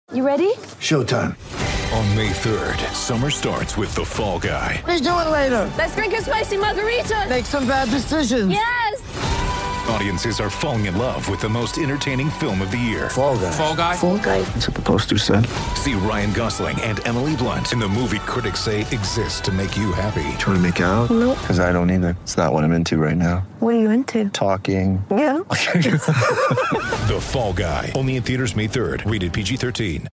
You ready? Showtime. On May 3rd, summer starts with The Fall Guy. Let's do it later. Let's drink a spicy margarita. Make some bad decisions. Yes! Audiences are falling in love with the most entertaining film of the year. Fall Guy. Fall Guy? Fall Guy. That's what the poster said. See Ryan Gosling and Emily Blunt in the movie critics say exists to make you happy. Trying to make it out? Nope. Because I don't either. It's not what I'm into right now. What are you into? Talking. Yeah. The Fall Guy. Only in theaters May 3rd. Rated PG-13.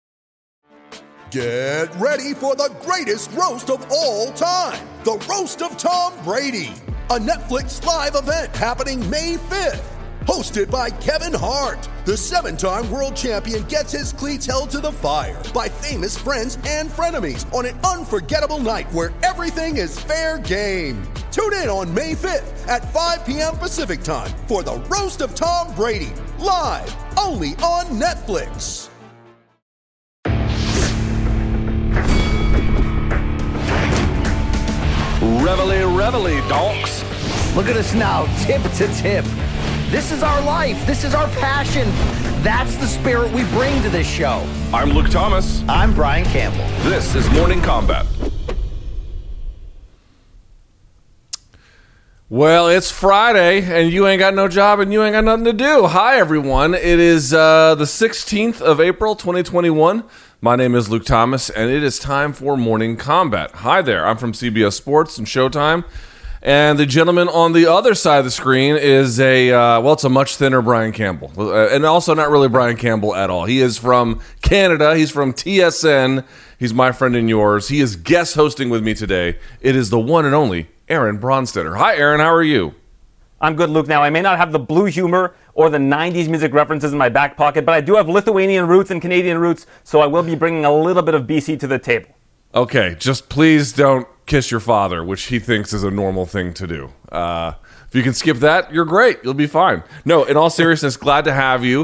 Get ready for the greatest roast of all time. The Roast of Tom Brady. A Netflix live event happening May 5th. Hosted by Kevin Hart. The 7-time world champion gets his cleats held to the fire by famous friends and frenemies on an unforgettable night where everything is fair game. Tune in on May 5th at 5 p.m. Pacific time for the Roast of Tom Brady. Live only on Netflix. Reveille, reveille, donks. Look at us now, tip to tip. This is our life. This is our passion. That's the spirit we bring to this show. I'm Luke Thomas. I'm Brian Campbell. This is Morning Combat. Well, it's Friday, and you ain't got no job, and you ain't got nothing to do. Hi, everyone. It is the 16th of April, 2021. My name is Luke Thomas, and it is time for Morning Combat. Hi there. I'm from CBS Sports and Showtime, and the gentleman on the other side of the screen is it's a much thinner Brian Campbell, and also not really Brian Campbell at all. He is from Canada. He's from TSN. He's my friend and yours. He is guest hosting with me today. It is the one and only Aaron Bronstetter. Hi, Aaron. How are you? I'm good, Luke. Now, I may not have the blue humor or the 90s music references in my back pocket, but I do have Lithuanian roots and Canadian roots, so I will be bringing a little bit of BC to the table. Okay, just please don't kiss your father, which he thinks is a normal thing to do. If you can skip that, you're great. You'll be fine. No, in all seriousness, glad to have you.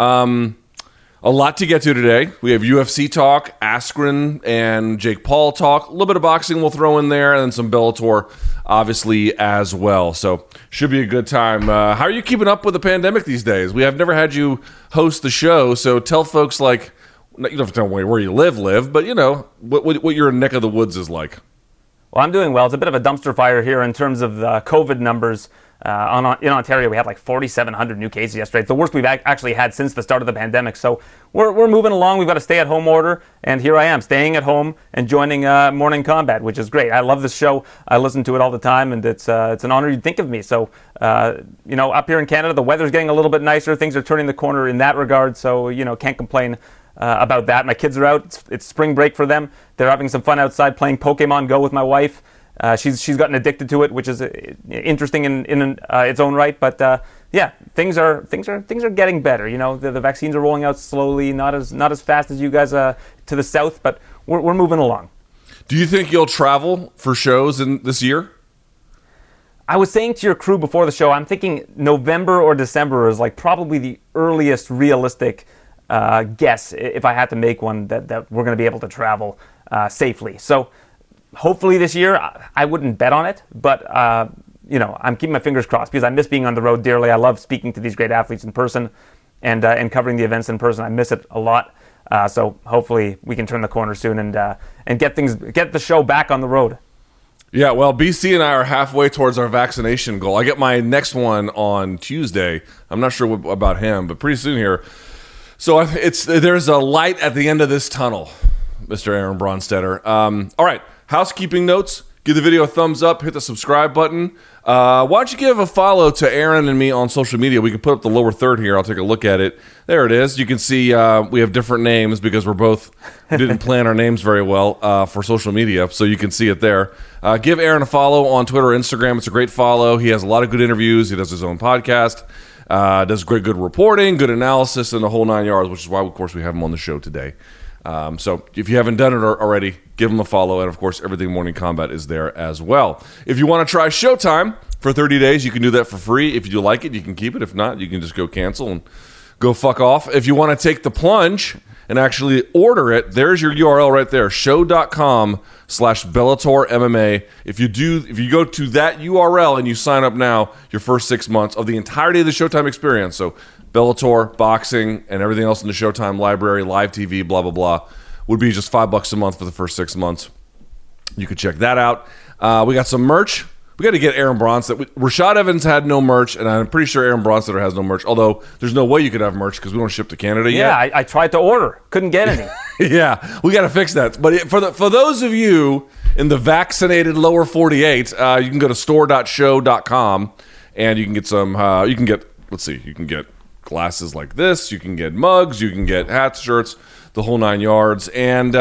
A lot to get to today. We have UFC talk, Askren and Jake Paul talk, a little bit of boxing we'll throw in there, and then some Bellator, obviously, as well. So, should be a good time. How are you keeping up with the pandemic these days? We have never had you host the show, so tell folks, you don't have to tell me where you live, but, what your neck of the woods is like. Well, I'm doing well. It's a bit of a dumpster fire here in terms of the COVID numbers. In Ontario, we had 4,700 new cases yesterday. It's the worst we've actually had since the start of the pandemic. So we're moving along. We've got a stay-at-home order, and here I am, staying at home and joining Morning Combat, which is great. I love this show. I listen to it all the time, and it's an honor you'd think of me. So, up here in Canada, the weather's getting a little bit nicer. Things are turning the corner in that regard, so, can't complain about that. My kids are out. It's spring break for them. They're having some fun outside playing Pokemon Go with my wife. She's gotten addicted to it, which is interesting in its own right. But things are getting better. The vaccines are rolling out slowly, not as fast as you guys to the south, but we're moving along. Do you think you'll travel for shows in this year? I was saying to your crew before the show, I'm thinking November or December is probably the earliest realistic guess, if I had to make one, that we're going to be able to travel safely. So. Hopefully this year, I wouldn't bet on it, but, I'm keeping my fingers crossed because I miss being on the road dearly. I love speaking to these great athletes in person and covering the events in person. I miss it a lot. So hopefully we can turn the corner soon and get the show back on the road. Yeah, well, BC and I are halfway towards our vaccination goal. I get my next one on Tuesday. I'm not sure about him, but pretty soon here. So there's a light at the end of this tunnel, Mr. Aaron Bronstetter. All right. Housekeeping notes, give the video a thumbs up, hit the subscribe button. Why don't you give a follow to Aaron and me on social media? We can put up the lower third here. I'll take a look at it. There it is. You can see we have different names because we're both didn't plan our names very well for social media, so you can see it there. Give Aaron a follow on Twitter or Instagram. It's a great follow. He has a lot of good interviews. He does his own podcast, does good reporting, good analysis, and the whole 9 yards, which is why, of course, we have him on the show today. So if you haven't done it already, give them a follow. And, of course, Everything Morning Combat is there as well. If you want to try Showtime for 30 days, you can do that for free. If you like it, you can keep it. If not, you can just go cancel and go fuck off. If you want to take the plunge and actually order it. There's your URL right there, show.com/Bellator MMA. If you go to that URL and you sign up now, your first 6 months of the entirety of the Showtime experience, so Bellator, boxing, and everything else in the Showtime library, live TV, blah, blah, blah, would be just $5 a month for the first 6 months. You could check that out. We got some merch. We got to get Aaron Bronsteter. Rashad Evans had no merch, and I'm pretty sure Aaron Bronsteter has no merch, although there's no way you could have merch because we don't ship to Canada yet. Yeah, I tried to order. Couldn't get any. Yeah, we got to fix that. But for those of you in the vaccinated lower 48, you can go to store.show.com, and you can get some, you can get glasses like this, you can get mugs, you can get hats, shirts, the whole 9 yards. And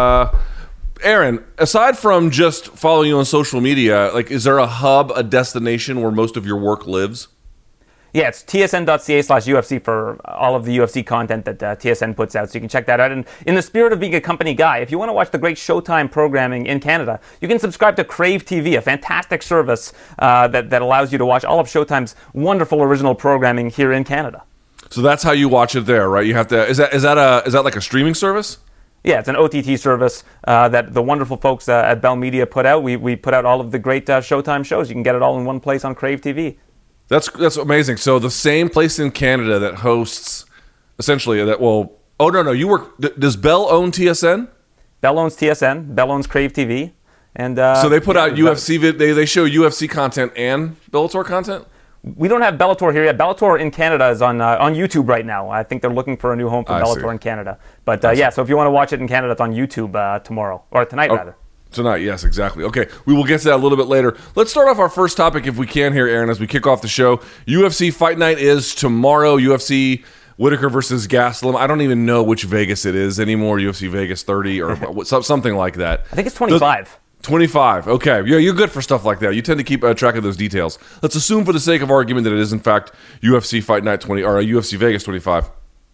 Aaron, aside from just following you on social media, like, is there a hub, a destination where most of your work lives? Yeah, it's tsn.ca/UFC for all of the UFC content that TSN puts out, so you can check that out. And in the spirit of being a company guy, if you want to watch the great Showtime programming in Canada, you can subscribe to Crave TV, a fantastic service that allows you to watch all of Showtime's wonderful original programming here in Canada. So that's how you watch it there, right? You have to. Is that like a streaming service? Yeah, it's an OTT service that the wonderful folks at Bell Media put out. We put out all of the great Showtime shows. You can get it all in one place on Crave TV. That's amazing. So the same place in Canada that hosts, essentially, that will. Oh no, you work. Does Bell own TSN? Bell owns TSN. Bell owns Crave TV, and so they put out UFC. They show UFC content and Bellator content. We don't have Bellator here yet. Bellator in Canada is on YouTube right now. I think they're looking for a new home for Bellator in Canada. But yeah, so if you want to watch it in Canada, it's on YouTube tomorrow, or tonight rather. Tonight, yes, exactly. Okay, we will get to that a little bit later. Let's start off our first topic, if we can here, Aaron, as we kick off the show. UFC Fight Night is tomorrow. UFC Whittaker versus Gastelum. I don't even know which Vegas it is anymore, UFC Vegas 30 or something like that. I think it's 25. 25. Okay. Yeah, you're good for stuff like that. You tend to keep track of those details. Let's assume for the sake of argument that it is, in fact, UFC Fight Night 20 or UFC Vegas 25.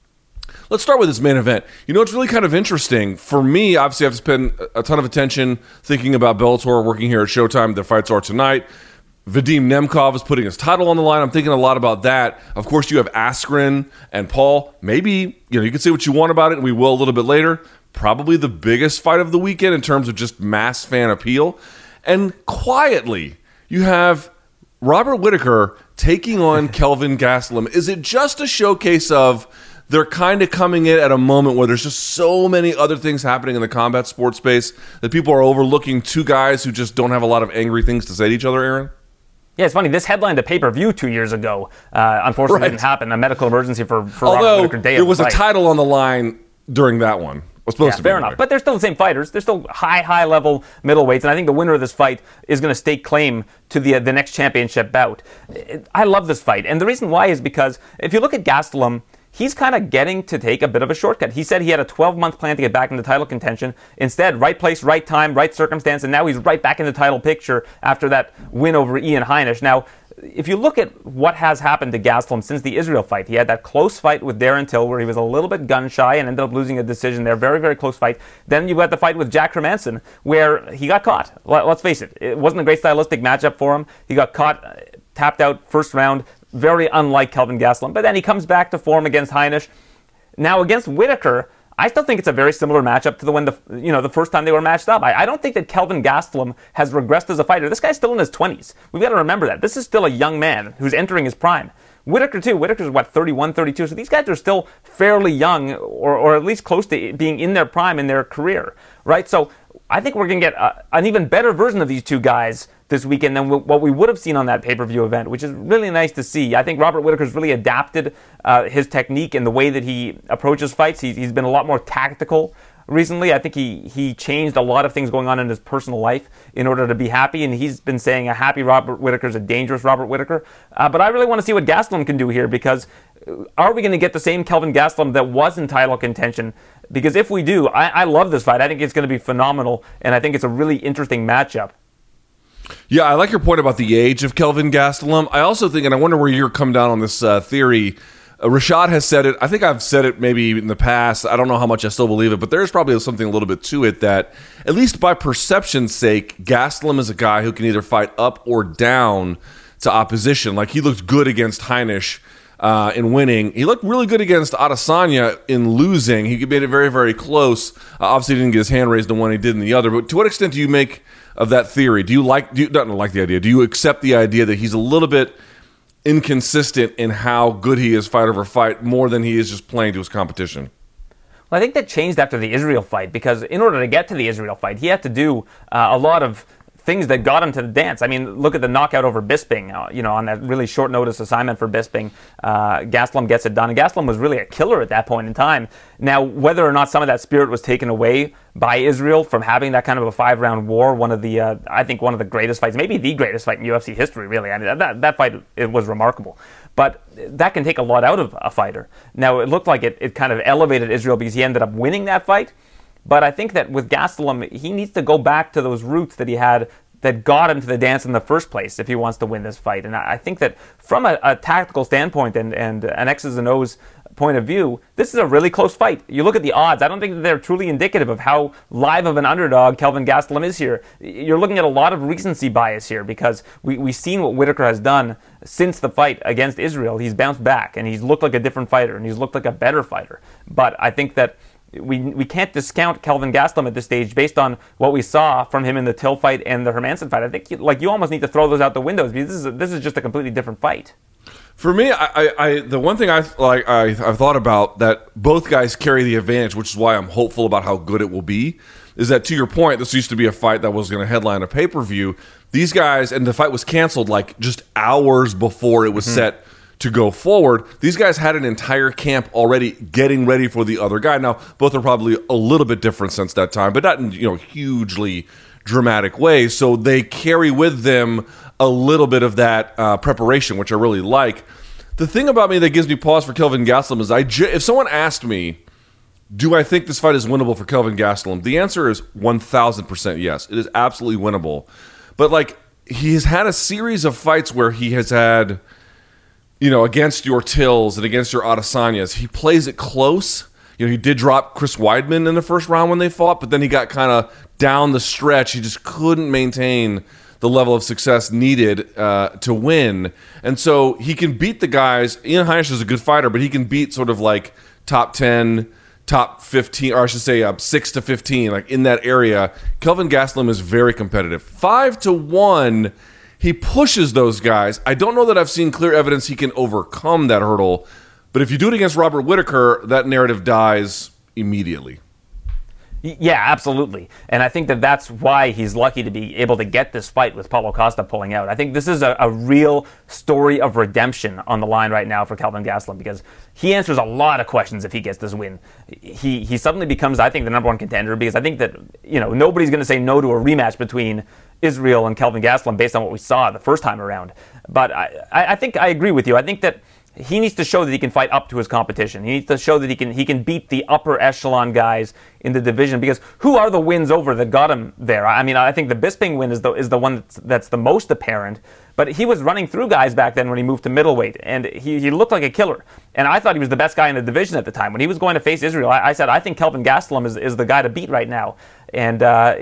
Let's start with this main event. You know, it's really kind of interesting. For me, obviously, I've spent a ton of attention thinking about Bellator, working here at Showtime. The fights are tonight. Vadim Nemkov is putting his title on the line. I'm thinking a lot about that. Of course, you have Askren and Paul. Maybe, you can say what you want about it, and we will a little bit later. Probably the biggest fight of the weekend in terms of just mass fan appeal. And quietly, you have Robert Whittaker taking on Kelvin Gastelum. Is it just a showcase of they're kind of coming in at a moment where there's just so many other things happening in the combat sports space that people are overlooking two guys who just don't have a lot of angry things to say to each other, Aaron? Yeah, it's funny. This headlined a pay-per-view 2 years ago. Unfortunately, it didn't happen. A medical emergency for Robert Whittaker day of the fight. There was a title on the line during that one. Fair enough. But they're still the same fighters. They're still high-level middleweights, and I think the winner of this fight is going to stake claim to the next championship bout. I love this fight, and the reason why is because if you look at Gastelum, he's kind of getting to take a bit of a shortcut. He said he had a 12-month plan to get back into title contention. Instead, right place, right time, right circumstance, and now he's right back in the title picture after that win over Ian Heinisch. Now, if you look at what has happened to Gastelum since the Israel fight, he had that close fight with Darren Till where he was a little bit gun-shy and ended up losing a decision there. Very, very close fight. Then you got the fight with Jack Hermansson where he got caught. Let's face it. It wasn't a great stylistic matchup for him. He got caught, tapped out first round. Very unlike Kelvin Gastelum. But then he comes back to form against Heinisch. Now against Whittaker, I still think it's a very similar matchup to the first time they were matched up. I don't think that Kelvin Gastelum has regressed as a fighter. This guy's still in his 20s. We've got to remember that. This is still a young man who's entering his prime. Whittaker, too. Whittaker's, 31, 32? So these guys are still fairly young, or at least close to being in their prime in their career, right? So I think we're going to get an even better version of these two guys this weekend than what we would have seen on that pay-per-view event, which is really nice to see. I think Robert Whittaker's really adapted his technique and the way that he approaches fights. He's been a lot more tactical recently. I think he changed a lot of things going on in his personal life in order to be happy, and he's been saying a happy Robert Whittaker is a dangerous Robert Whittaker. But I really want to see what Gastelum can do here, because are we going to get the same Kelvin Gastelum that was in title contention? Because if we do, I love this fight. I think it's going to be phenomenal, and I think it's a really interesting matchup. Yeah, I like your point about the age of Kelvin Gastelum. I also think, and I wonder where you're come down on this theory, Rashad has said it. I think I've said it maybe in the past. I don't know how much I still believe it, but there's probably something a little bit to it that, at least by perception's sake, Gastelum is a guy who can either fight up or down to opposition. Like, he looked good against Heinisch in winning. He looked really good against Adesanya in losing. He made it very, very close. Obviously, he didn't get his hand raised in one, he did in the other. But to what extent do you make of that theory? Do you not like the idea? Do you accept the idea that he's a little bit inconsistent in how good he is fight over fight more than he is just playing to his competition? Well, I think that changed after the Israel fight, because in order to get to the Israel fight, he had to do a lot of things that got him to the dance. I mean, look at the knockout over Bisping, on that really short notice assignment for Bisping. Gastelum gets it done, and Gastelum was really a killer at that point in time. Now, whether or not some of that spirit was taken away by Israel from having that kind of a 5-round war, I think one of the greatest fights, maybe the greatest fight in UFC history, really. I mean, that fight, it was remarkable. But that can take a lot out of a fighter. Now, it looked like it kind of elevated Israel because he ended up winning that fight. But I think that with Gastelum, he needs to go back to those roots that he had that got him to the dance in the first place if he wants to win this fight. And I think that from a tactical standpoint and an X's and O's point of view, this is a really close fight. You look at the odds, I don't think that they're truly indicative of how live of an underdog Kelvin Gastelum is here. You're looking at a lot of recency bias here, because we've seen what Whittaker has done since the fight against Israel. He's bounced back, and he's looked like a different fighter, and he's looked like a better fighter. But I think that we can't discount Kelvin Gastelum at this stage based on what we saw from him in the Till fight and the Hermansson fight. I think you almost need to throw those out the windows, because this is just a completely different fight. For me, the one thing I've thought about that both guys carry the advantage, which is why I'm hopeful about how good it will be, is that, to your point, this used to be a fight that was going to headline a pay-per-view. These guys, and the fight was canceled like just hours before it was set to go forward. These guys had an entire camp already getting ready for the other guy. Now, both are probably a little bit different since that time, but not in hugely dramatic ways. So they carry with them a little bit of that preparation, which I really like. The thing about me that gives me pause for Kelvin Gastelum is if someone asked me, do I think this fight is winnable for Kelvin Gastelum? The answer is 1,000% yes. It is absolutely winnable. But he has had a series of fights where he has had, against your Tills and against your Adesanyas, he plays it close. He did drop Chris Weidman in the first round when they fought, but then he got kind of down the stretch. He just couldn't maintain the level of success needed to win. And so he can beat the guys. Ian Heinisch is a good fighter, but he can beat sort of like top 10, top 15, or I should say 6 to 15, like in that area. Kelvin Gastelum is very competitive. 5-1, he pushes those guys. I don't know that I've seen clear evidence he can overcome that hurdle, but if you do it against Robert Whittaker, that narrative dies immediately. Yeah, absolutely. And I think that that's why he's lucky to be able to get this fight with Paulo Costa pulling out. I think this is a real story of redemption on the line right now for Kelvin Gastelum, because he answers a lot of questions if he gets this win. He suddenly becomes, I think, the number one contender, because I think that nobody's going to say no to a rematch between Israel and Kelvin Gastelum based on what we saw the first time around. But I think I agree with you. I think that he needs to show that he can fight up to his competition. He needs to show that he can beat the upper echelon guys in the division, because who are the wins over that got him there? I mean, I think the Bisping win is the one that's the most apparent, but he was running through guys back then when he moved to middleweight, and he looked like a killer. And I thought he was the best guy in the division at the time. When he was going to face Israel, I said, I think Kelvin Gastelum is the guy to beat right now. And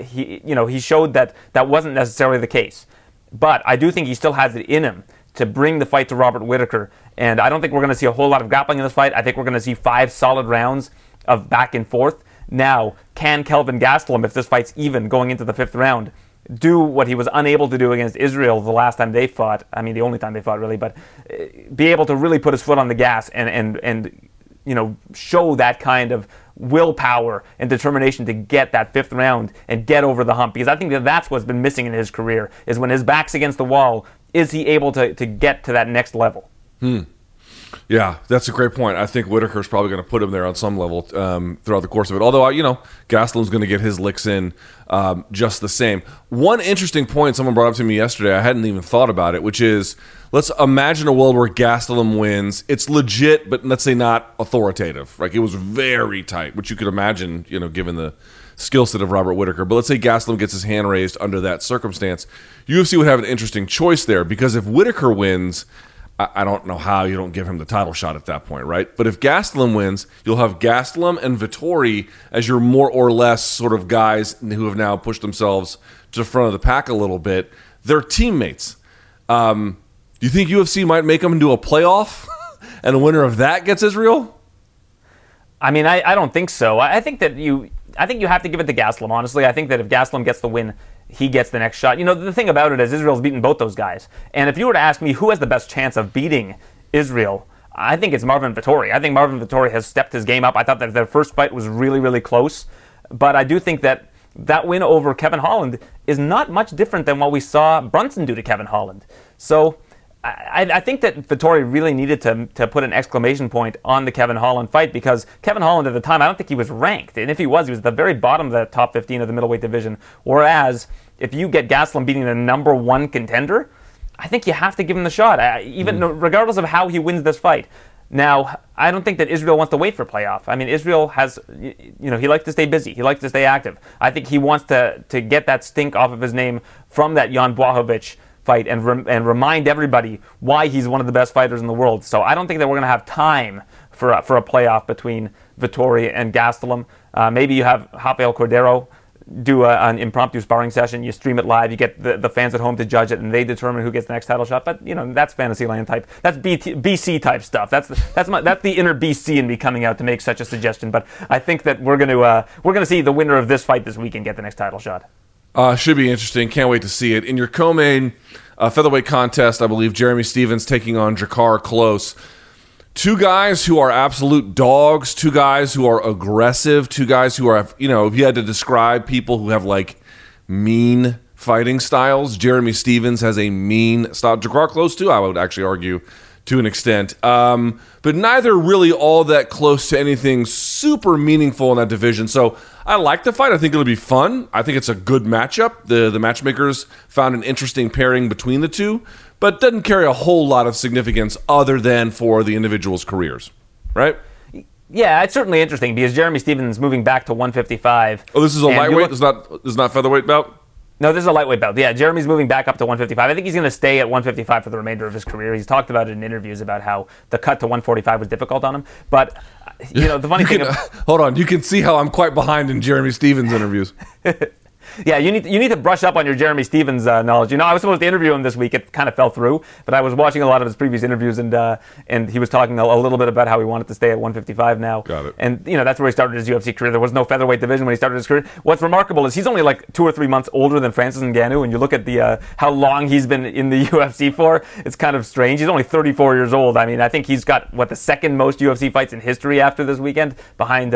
he showed that wasn't necessarily the case. But I do think he still has it in him to bring the fight to Robert Whittaker. And I don't think we're going to see a whole lot of grappling in this fight. I think we're going to see 5 solid rounds of back and forth. Now, can Kelvin Gastelum, if this fight's even going into the 5th round, do what he was unable to do against Israel the last time they fought? I mean, the only time they fought, really. But be able to really put his foot on the gas and show that kind of willpower and determination to get that 5th round and get over the hump. Because I think that's what's been missing in his career, is when his back's against the wall, is he able to get to that next level? Yeah, that's a great point. I think Whittaker's probably going to put him there on some level throughout the course of it. Although, Gastelum's going to get his licks in just the same. One interesting point someone brought up to me yesterday, I hadn't even thought about it, which is, let's imagine a world where Gastelum wins. It's legit, but let's say not authoritative. Like, it was very tight, which you could imagine, given the skill set of Robert Whittaker. But let's say Gastelum gets his hand raised under that circumstance. UFC would have an interesting choice there, because if Whittaker wins, I don't know how you don't give him the title shot at that point, right? But if Gastelum wins, you'll have Gastelum and Vettori as your more or less sort of guys who have now pushed themselves to the front of the pack a little bit. They're teammates. Do you think UFC might make them into a playoff and the winner of that gets Israel? I mean, I don't think so. I think you have to give it to Gastelum, honestly. I think that if Gastelum gets the win, he gets the next shot. You know, the thing about it is Israel's beaten both those guys. And if you were to ask me who has the best chance of beating Israel, I think it's Marvin Vettori. I think Marvin Vettori has stepped his game up. I thought that their first fight was really, really close. But I do think that win over Kevin Holland is not much different than what we saw Brunson do to Kevin Holland. So I think that Vettori really needed to put an exclamation point on the Kevin Holland fight, because Kevin Holland at the time, I don't think he was ranked. And if he was at the very bottom of the top 15 of the middleweight division. Whereas if you get Gastelum beating the number one contender, I think you have to give him the shot, regardless of how he wins this fight. Now, I don't think that Israel wants to wait for playoff. I mean, Israel has, he likes to stay busy. He likes to stay active. I think he wants to get that stink off of his name from that Jan Blachowicz fight and remind everybody why he's one of the best fighters in the world. So I don't think that we're going to have time for a playoff between Vettori and Gastelum. Maybe you have Rafael Cordero do an impromptu sparring session. You stream it live. You get the fans at home to judge it, and they determine who gets the next title shot. But that's Fantasyland type. That's BC type stuff. That's the inner BC in me coming out to make such a suggestion. But I think that we're going to see the winner of this fight this weekend get the next title shot. Should be interesting. Can't wait to see it. In your co-main featherweight contest, I believe Jeremy Stephens taking on Drakkar Klose. Two guys who are absolute dogs, two guys who are aggressive, two guys who are, if you had to describe people who have like mean fighting styles, Jeremy Stephens has a mean style. Drakkar Klose too, I would actually argue, to an extent. But neither really all that close to anything super meaningful in that division. So I like the fight. I think it'll be fun. I think it's a good matchup. The matchmakers found an interesting pairing between the two, but doesn't carry a whole lot of significance other than for the individuals' careers, right? Yeah, it's certainly interesting because Jeremy Stephens moving back to 155. Oh, this is a lightweight? This is not featherweight bout? No, this is a lightweight belt. Yeah, Jeremy's moving back up to 155. I think he's going to stay at 155 for the remainder of his career. He's talked about it in interviews about how the cut to 145 was difficult on him. But, the funny thing... Hold on. You can see how I'm quite behind in Jeremy Stephens interviews. Yeah, you need to brush up on your Jeremy Stephens knowledge. I was supposed to interview him this week. It kind of fell through, but I was watching a lot of his previous interviews, and he was talking a little bit about how he wanted to stay at 155 now. Got it. And that's where he started his UFC career. There was no featherweight division when he started his career. What's remarkable is he's only like 2 or 3 months older than Francis Ngannou, and you look at the how long he's been in the UFC for. It's kind of strange. He's only 34 years old. I mean, I think he's got the second most UFC fights in history after this weekend, behind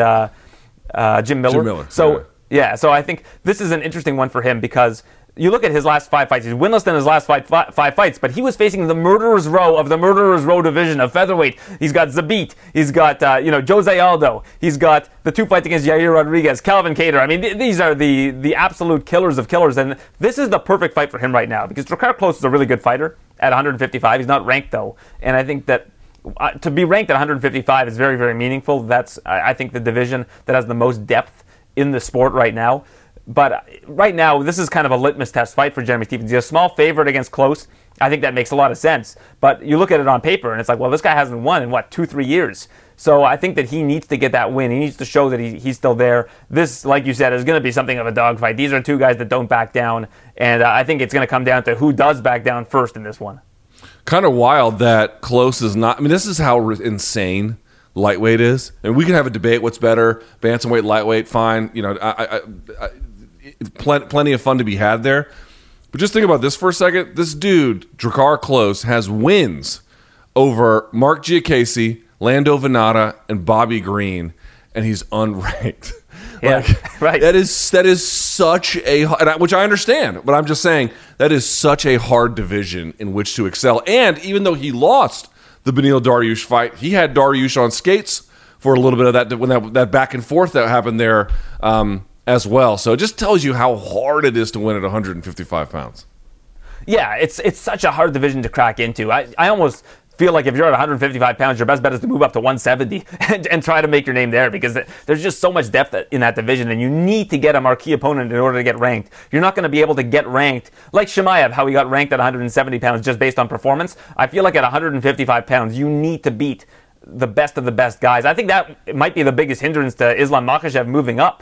Jim Miller. Jim Miller. So. Yeah, so I think this is an interesting one for him because you look at his last 5 fights. He's winless in his last five fights, but he was facing the murderer's row of the murderer's row division of featherweight. He's got Zabit. He's got Jose Aldo. He's got the 2 fights against Yair Rodriguez, Calvin Kattar. I mean, these are the absolute killers of killers, and this is the perfect fight for him right now because Drakkar Klose is a really good fighter at 155. He's not ranked though, and I think that to be ranked at 155 is very, very meaningful. That's I think the division that has the most depth in the sport right now. But right now, this is kind of a litmus test fight for Jeremy Stephens. He's a small favorite against Klose. I think that makes a lot of sense. But you look at it on paper, and it's like, well, this guy hasn't won in, 2-3 years? So I think that he needs to get that win. He needs to show that he's still there. This, like you said, is going to be something of a dogfight. These are 2 guys that don't back down, and I think it's going to come down to who does back down first in this one. Kind of wild that Klose is not... I mean, this is how insane lightweight is, and we can have a debate what's better, bantamweight, lightweight, fine, plenty of fun to be had there, but just think about this for a second. This dude Drakkar Klose has wins over Mark Giacchese, Lando Venata, and Bobby Green, and he's unranked. Yeah, right. That is such a, which I understand, but I'm just saying that is such a hard division in which to excel. And even though he lost the Beneil Dariush fight, he had Dariush on skates for a little bit of that when that back and forth that happened there as well. So it just tells you how hard it is to win at 155 pounds. Yeah, it's such a hard division to crack into. I almost feel like if you're at 155 pounds, your best bet is to move up to 170 and try to make your name there because there's just so much depth in that division, and you need to get a marquee opponent in order to get ranked. You're not going to be able to get ranked like Chimaev, how he got ranked at 170 pounds just based on performance. I feel like at 155 pounds, you need to beat the best of the best guys. I think that might be the biggest hindrance to Islam Makhachev moving up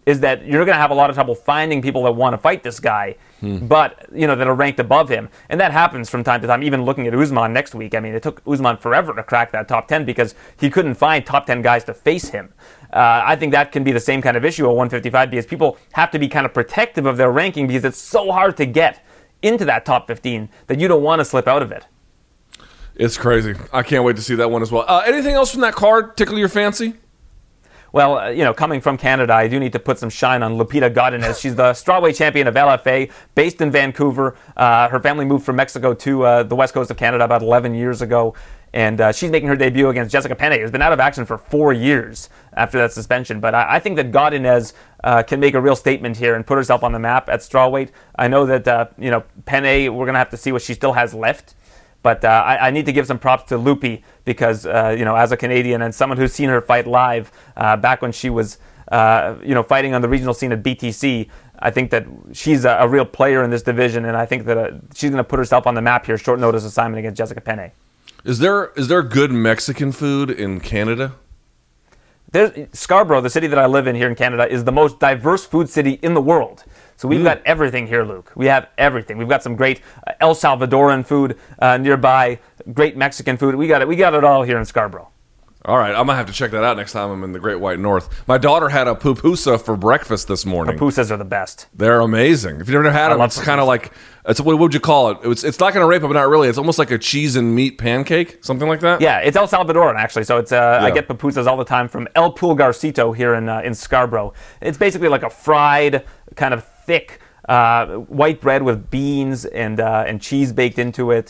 is that you're going to have a lot of trouble finding people that want to fight this guy, but that are ranked above him, and that happens from time to time. Even looking at Usman next week, I mean, it took Usman forever to crack that top 10 because he couldn't find top 10 guys to face him. I think that can be the same kind of issue at 155 because people have to be kind of protective of their ranking because it's so hard to get into that top 15 that you don't want to slip out of it. It's crazy. I can't wait to see that one as well. Anything else from that card tickle your fancy? Well, coming from Canada, I do need to put some shine on Lupita Godinez. She's the strawweight champion of LFA, based in Vancouver. Her family moved from Mexico to the west coast of Canada about 11 years ago, and she's making her debut against Jessica Penne, who's been out of action for 4 years after that suspension. But I think that Godinez can make a real statement here and put herself on the map at strawweight. I know that, Penne, we're going to have to see what she still has left. But I need to give some props to Lupi because, as a Canadian and someone who's seen her fight live back when she was, fighting on the regional scene at BTC, I think that she's a real player in this division, and I think that she's going to put herself on the map here, short notice assignment against Jessica Penne. Is there good Mexican food in Canada? Scarborough, the city that I live in here in Canada, is the most diverse food city in the world. So we've got everything here, Luke. We have everything. We've got some great El Salvadoran food nearby, great Mexican food. We got it all here in Scarborough. All right, I'm going to have to check that out next time I'm in the Great White North. My daughter had a pupusa for breakfast this morning. Pupusas are the best. They're amazing. If you've never had them, it's kind of like, what would you call it? It's like an arepa, but not really. It's almost like a cheese and meat pancake, something like that. Yeah, it's El Salvadoran, actually. So it's I get pupusas all the time from El Pulgarcito here in Scarborough. It's basically like a fried, kind of thick white bread with beans and cheese baked into it.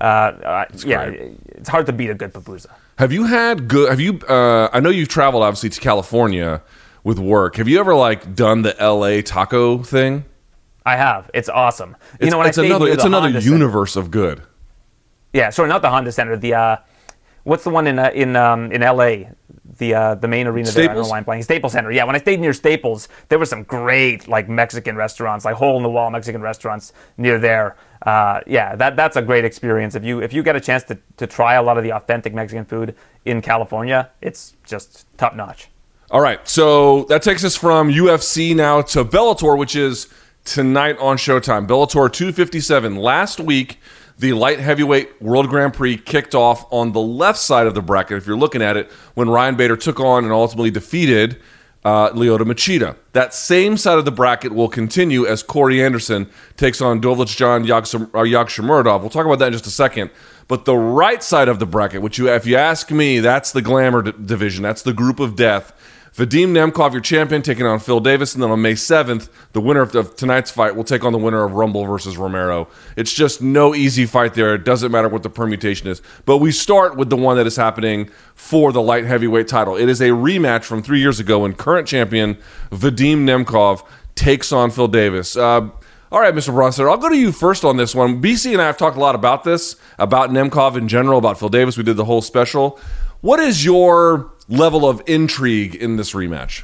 It's hard to beat a good pupusa. Have you had good? I know you've traveled obviously to California with work. Have you ever done the LA taco thing? I have. It's awesome. It's another universe of good. Yeah, sorry, not the Honda Center. The what's the one in LA? The main arena there. I don't know why I'm playing. Staples Center. Yeah, when I stayed near Staples, there were some great Mexican restaurants, hole in the wall Mexican restaurants near there. That's a great experience. If you get a chance to try a lot of the authentic Mexican food in California, it's just top notch. All right, so that takes us from UFC now to Bellator, which is tonight on Showtime. Bellator 257. Last week, the light heavyweight World Grand Prix kicked off on the left side of the bracket, if you're looking at it, when Ryan Bader took on and ultimately defeated Lyoto Machida. That same side of the bracket will continue as Corey Anderson takes on Dovletsjan Yagshimuradov. We'll talk about that in just a second. But the right side of the bracket, which if you ask me, that's the glamour division. That's the group of death. Vadim Nemkov, your champion, taking on Phil Davis. And then on May 7th, the winner of tonight's fight will take on the winner of Rumble versus Romero. It's just no easy fight there. It doesn't matter what the permutation is. But we start with the one that is happening for the light heavyweight title. It is a rematch from 3 years ago when current champion Vadim Nemkov takes on Phil Davis. All right, Mr. Bronson, I'll go to you first on this one. BC and I have talked a lot about this, about Nemkov in general, about Phil Davis. We did the whole special. What is your level of intrigue in this rematch?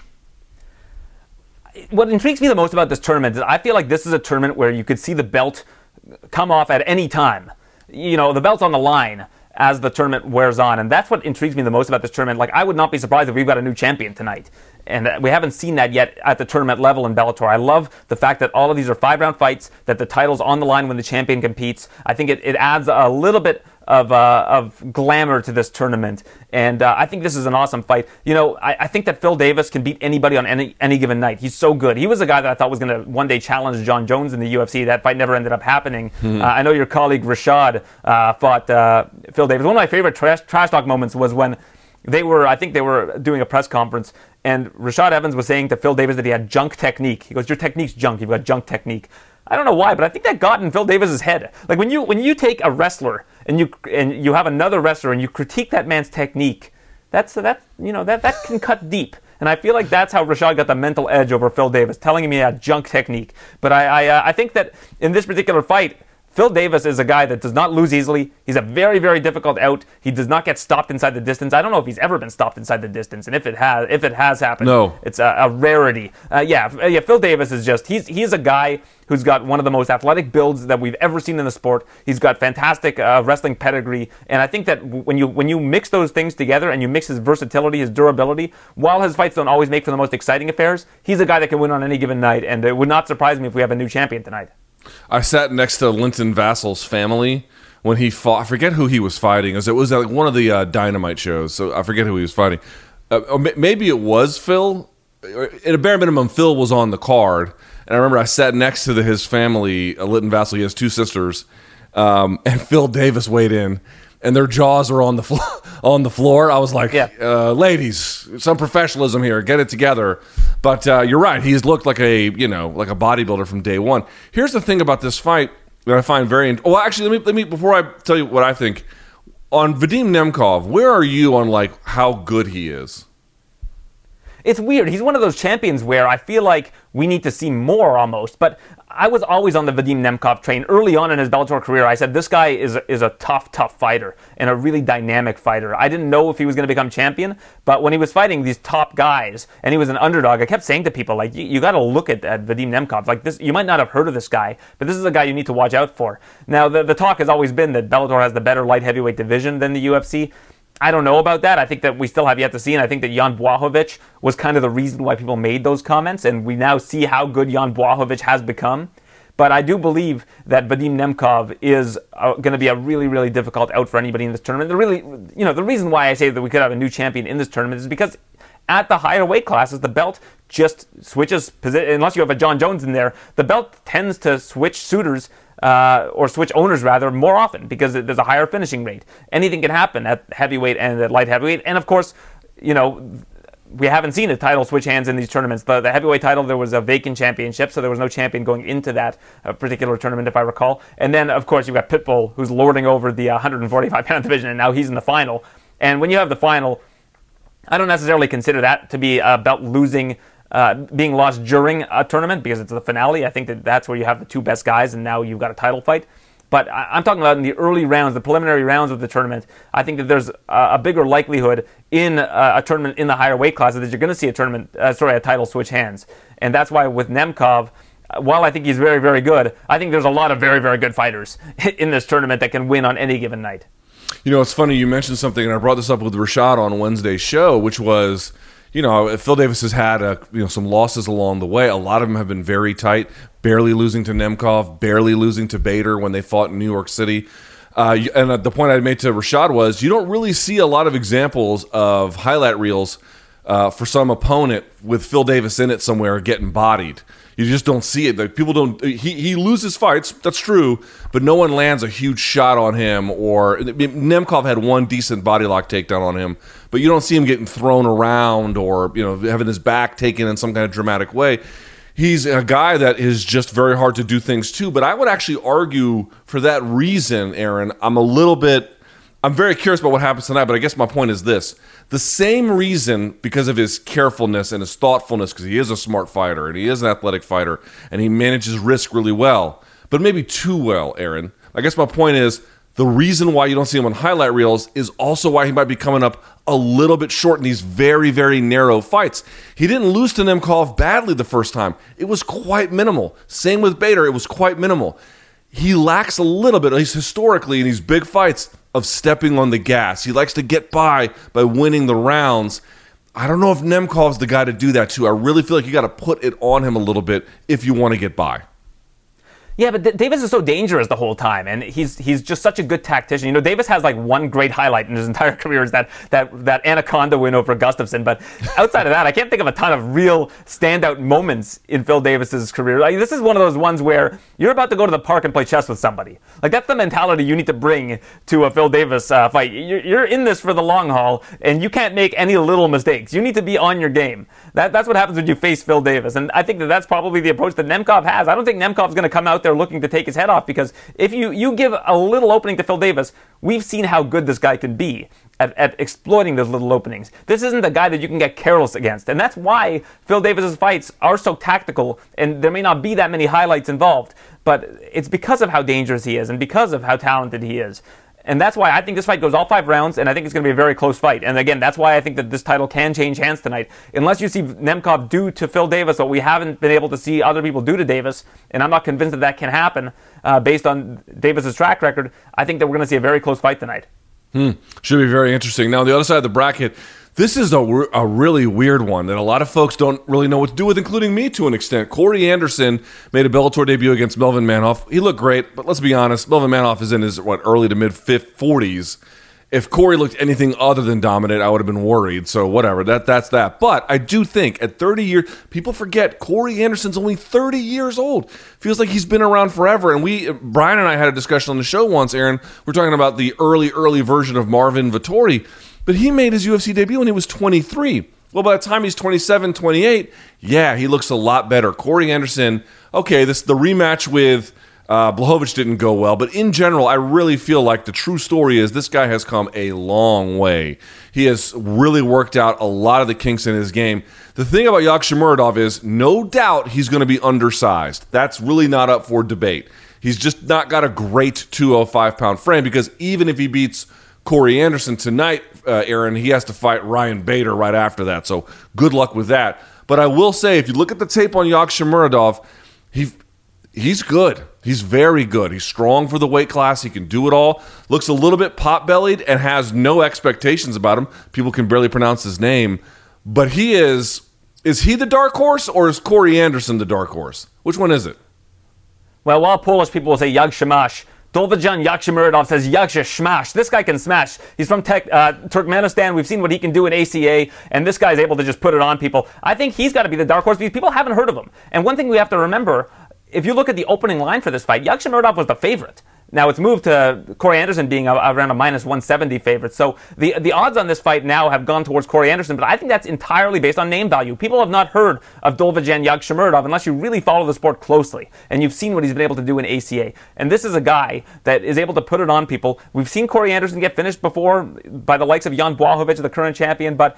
What intrigues me the most about this tournament is I feel like this is a tournament where you could see the belt come off at any time. The belt's on the line as the tournament wears on, and that's what intrigues me the most about this tournament. I would not be surprised if we've got a new champion tonight, and we haven't seen that yet at the tournament level in Bellator. I love the fact that all of these are 5-round fights, that the title's on the line when the champion competes. I think it adds a little bit of glamour to this tournament, and I think this is an awesome fight. I think that Phil Davis can beat anybody on any given night. He's so good. He was a guy that I thought was going to one day challenge John Jones in the UFC. That fight never ended up happening. I know your colleague Rashad fought Phil Davis. One of my favorite trash talk moments was when they were doing a press conference, and Rashad Evans was saying to Phil Davis that he had junk technique. He goes, "Your technique's junk. You've got junk technique." I don't know why, but I think that got in Phil Davis's head. When you take a wrestler and you have another wrestler and you critique that man's technique, that can cut deep. And I feel like that's how Rashad got the mental edge over Phil Davis, telling him he had junk technique. But I think that in this particular fight, Phil Davis is a guy that does not lose easily. He's a very, very difficult out. He does not get stopped inside the distance. I don't know if he's ever been stopped inside the distance, and if it has happened, no, it's a rarity. Phil Davis is just he's a guy who's got one of the most athletic builds that we've ever seen in the sport. He's got fantastic wrestling pedigree, and I think that when you mix those things together and you mix his versatility, his durability, while his fights don't always make for the most exciting affairs, he's a guy that can win on any given night, and it would not surprise me if we have a new champion tonight. I sat next to Linton Vassal's family when he fought. I forget who he was fighting. It was like one of the Dynamite shows, so I forget who he was fighting. Maybe it was Phil. At a bare minimum, Phil was on the card. And I remember I sat next to his family, Linton Vassal. He has two sisters. And Phil Davis weighed in. And their jaws were on the floor. I was like, ladies, some professionalism here. Get it together. But you're right. He's looked like a bodybuilder from day one. Here's the thing about this fight that I find very. Well, actually, let me before I tell you what I think on Vadim Nemkov. Where are you on like how good he is? It's weird. He's one of those champions where I feel like we need to see more almost. But I was always on the Vadim Nemkov train. Early on in his Bellator career, I said, this guy is a tough fighter and a really dynamic fighter. I didn't know if he was going to become champion, but when he was fighting these top guys and he was an underdog, I kept saying to people, like, you got to look at Vadim Nemkov. Like this, you might not have heard of this guy, but this is a guy you need to watch out for. Now, the talk has always been that Bellator has the better light heavyweight division than the UFC. I don't know about that. I think that we still have yet to see, and I think that Jan Blachowicz was kind of the reason why people made those comments, and we now see how good Jan Blachowicz has become. But I do believe that Vadim Nemkov is going to be a really, really difficult out for anybody in this tournament. The reason why I say that we could have a new champion in this tournament is because at the higher weight classes, the belt just switches position. Unless you have a John Jones in there, the belt tends to switch suitors or switch owners rather more often because there's a higher finishing rate. Anything can happen at heavyweight and at light heavyweight. And of course, we haven't seen a title switch hands in these tournaments. The heavyweight title, there was a vacant championship, so there was no champion going into that particular tournament, if I recall. And then, of course, you've got Pitbull, who's lording over the 145-pound division, and now he's in the final. And when you have the final, I don't necessarily consider that to be a belt losing, being lost during a tournament because it's the finale. I think that's where you have the two best guys, and now you've got a title fight. But I'm talking about in the early rounds, the preliminary rounds of the tournament. I think that there's a bigger likelihood in a tournament in the higher weight classes that you're going to see a title switch hands. And that's why with Nemkov, while I think he's very, very good, I think there's a lot of very, very good fighters in this tournament that can win on any given night. It's funny you mentioned something, and I brought this up with Rashad on Wednesday's show, which was, Phil Davis has had some losses along the way. A lot of them have been very tight, barely losing to Nemkov, barely losing to Bader when they fought in New York City. And the point I made to Rashad was you don't really see a lot of examples of highlight reels for some opponent with Phil Davis in it somewhere getting bodied. You just don't see it. Like, people don't. He loses fights. That's true, but no one lands a huge shot on him. Or Nemkov had one decent body lock takedown on him, but you don't see him getting thrown around or having his back taken in some kind of dramatic way. He's a guy that is just very hard to do things to. But I would actually argue for that reason, Aaron. I'm very curious about what happens tonight, but I guess my point is this. The same reason, because of his carefulness and his thoughtfulness, because he is a smart fighter and he is an athletic fighter and he manages risk really well, but maybe too well, Aaron. I guess my point is the reason why you don't see him on highlight reels is also why he might be coming up a little bit short in these very, very narrow fights. He didn't lose to Nemkov badly the first time. It was quite minimal. Same with Bader. It was quite minimal. He lacks a little bit, at least historically, in these big fights, of stepping on the gas. He likes to get by winning the rounds. I don't know if Nemkov's the guy to do that too. I really feel like you got to put it on him a little bit if you want to get by. Yeah, but Davis is so dangerous the whole time, and he's just such a good tactician. Davis has like one great highlight in his entire career is that Anaconda win over Gustafsson. But outside of that, I can't think of a ton of real standout moments in Phil Davis's career. Like, this is one of those ones where you're about to go to the park and play chess with somebody. Like, that's the mentality you need to bring to a Phil Davis fight. You're in this for the long haul, and you can't make any little mistakes. You need to be on your game. That's what happens when you face Phil Davis, and I think that's probably the approach that Nemkov has. I don't think Nemkov's going to come out there looking to take his head off, because if you give a little opening to Phil Davis, we've seen how good this guy can be. at exploiting those little openings. This isn't a guy that you can get careless against. And that's why Phil Davis's fights are so tactical, and there may not be that many highlights involved. But it's because of how dangerous he is and because of how talented he is. And that's why I think this fight goes all 5 rounds, and I think it's going to be a very close fight. And again, that's why I think that this title can change hands tonight. Unless you see Nemkov do to Phil Davis what we haven't been able to see other people do to Davis, and I'm not convinced that can happen based on Davis's track record, I think that we're going to see a very close fight tonight. Should be very interesting. Now, on the other side of the bracket, this is a really weird one that a lot of folks don't really know what to do with, including me to an extent. Corey Anderson made a Bellator debut against Melvin Manhoff. He looked great, but let's be honest, Melvin Manhoff is in his, early to mid-40s. If Corey looked anything other than dominant, I would have been worried. So whatever, that's that. But I do think at 30 years, people forget Corey Anderson's only 30 years old. Feels like he's been around forever. And Brian and I had a discussion on the show once, Aaron. We're talking about the early version of Marvin Vettori. But he made his UFC debut when he was 23. Well, by the time he's 27, 28, yeah, he looks a lot better. Corey Anderson, okay, the rematch with Blachowicz didn't go well, but in general, I really feel like the true story is this guy has come a long way. He has really worked out a lot of the kinks in his game. The thing about Yagshimuradov is, no doubt he's going to be undersized. That's really not up for debate. He's just not got a great 205-pound frame, because even if he beats Corey Anderson tonight, Aaron, he has to fight Ryan Bader right after that. So good luck with that. But I will say, if you look at the tape on Yagshimuradov, he's good. He's very good. He's strong for the weight class. He can do it all. Looks a little bit pot-bellied and has no expectations about him. People can barely pronounce his name. But he is he the dark horse, or is Corey Anderson the dark horse? Which one is it? Well, while Polish people will say Yagshamash, Dolvajan Yagshimuradov says Yagsha Smash. This guy can smash. He's from Turkmenistan. We've seen what he can do in ACA, and this guy's able to just put it on people. I think he's got to be the dark horse because people haven't heard of him. And one thing we have to remember, if you look at the opening line for this fight, Yagshimuradov was the favorite. Now it's moved to Corey Anderson being around a minus 170 favorite. So the odds on this fight now have gone towards Corey Anderson, but I think that's entirely based on name value. People have not heard of Dolvajan Yagshimuradov unless you really follow the sport closely, and you've seen what he's been able to do in ACA. And this is a guy that is able to put it on people. We've seen Corey Anderson get finished before by the likes of Jan Błachowicz, the current champion, but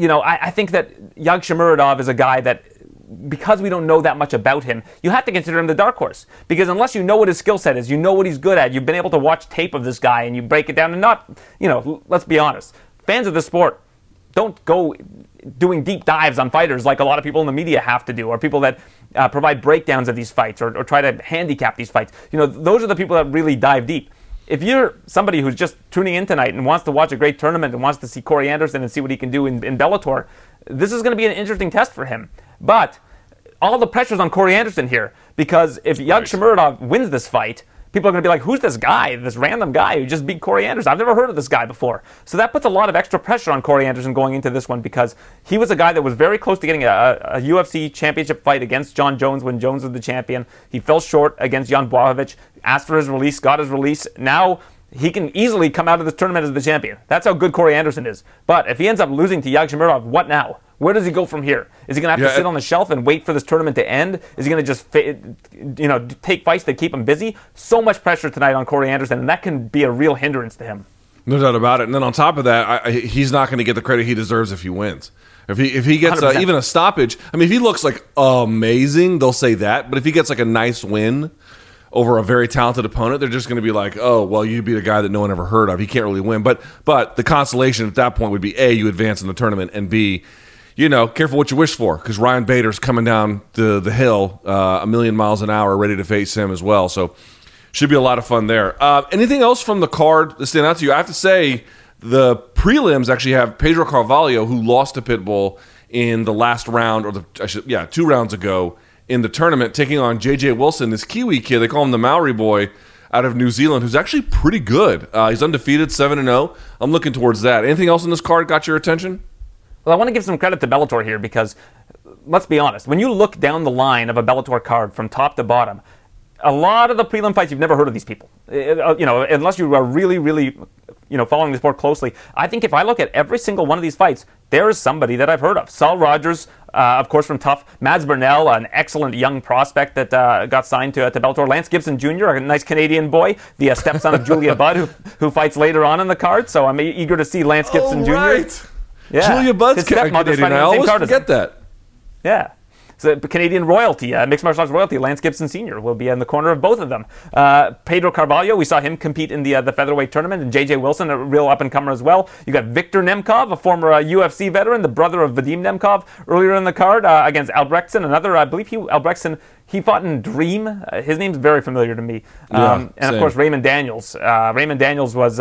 I think that Yagshimuradov is a guy that, because we don't know that much about him, you have to consider him the dark horse. Because unless you know what his skill set is, you know what he's good at, you've been able to watch tape of this guy and you break it down and not, let's be honest, fans of the sport don't go doing deep dives on fighters like a lot of people in the media have to do, or people that provide breakdowns of these fights or try to handicap these fights. Those are the people that really dive deep. If you're somebody who's just tuning in tonight and wants to watch a great tournament and wants to see Corey Anderson and see what he can do in Bellator, this is going to be an interesting test for him. But all the pressure's on Corey Anderson here, because if Yagshimuradov wins this fight, people are going to be like, who's this guy, this random guy who just beat Corey Anderson? I've never heard of this guy before. So that puts a lot of extra pressure on Corey Anderson going into this one, because he was a guy that was very close to getting a UFC championship fight against John Jones when Jones was the champion. He fell short against Jan Błachowicz, asked for his release, got his release. Now he can easily come out of this tournament as the champion. That's how good Corey Anderson is. But if he ends up losing to Yagshimuradov, what now? Where does he go from here? Is he going to have to sit on the shelf and wait for this tournament to end? Is he going to just, take fights that keep him busy? So much pressure tonight on Corey Anderson, and that can be a real hindrance to him. No doubt about it. And then on top of that, he's not going to get the credit he deserves if he wins. If he gets even a stoppage, if he looks like amazing, they'll say that. But if he gets like a nice win over a very talented opponent, they're just going to be like, oh, well, you beat a guy that no one ever heard of. He can't really win. But the consolation at that point would be, A, you advance in the tournament, and B, careful what you wish for, because Ryan Bader's coming down the hill a million miles an hour, ready to face him as well. So should be a lot of fun there. Anything else from the card that stand out to you? I have to say the prelims actually have Pedro Carvalho, who lost to Pitbull in the last round, 2 rounds ago in the tournament, taking on J.J. Wilson, this Kiwi kid. They call him the Maori boy out of New Zealand, who's actually pretty good. He's undefeated, 7-0. I'm looking towards that. Anything else in this card got your attention? Well, I want to give some credit to Bellator here, because let's be honest, when you look down the line of a Bellator card from top to bottom, a lot of the prelim fights, you've never heard of these people. Unless you are really, really, following the sport closely. I think if I look at every single one of these fights, there is somebody that I've heard of. Saul Rogers, of course, from Tough. Mads Burnell, an excellent young prospect that got signed to Bellator. Lance Gibson Jr., a nice Canadian boy, the stepson of Julia Budd, who fights later on in the card. So I'm eager to see Lance Gibson Jr. Right. Yeah. Julia Budd's Canadian. I always forget that. Yeah. So Canadian royalty, mixed martial arts royalty, Lance Gibson Sr. will be in the corner of both of them. Pedro Carvalho, we saw him compete in the featherweight tournament, and J.J. Wilson, a real up-and-comer as well. You got Victor Nemkov, a former UFC veteran, the brother of Vadim Nemkov, earlier in the card against Albrechtsen, another, I believe Albrechtsen, he fought in Dream. His name's very familiar to me. And of course, Raymond Daniels. Raymond Daniels was...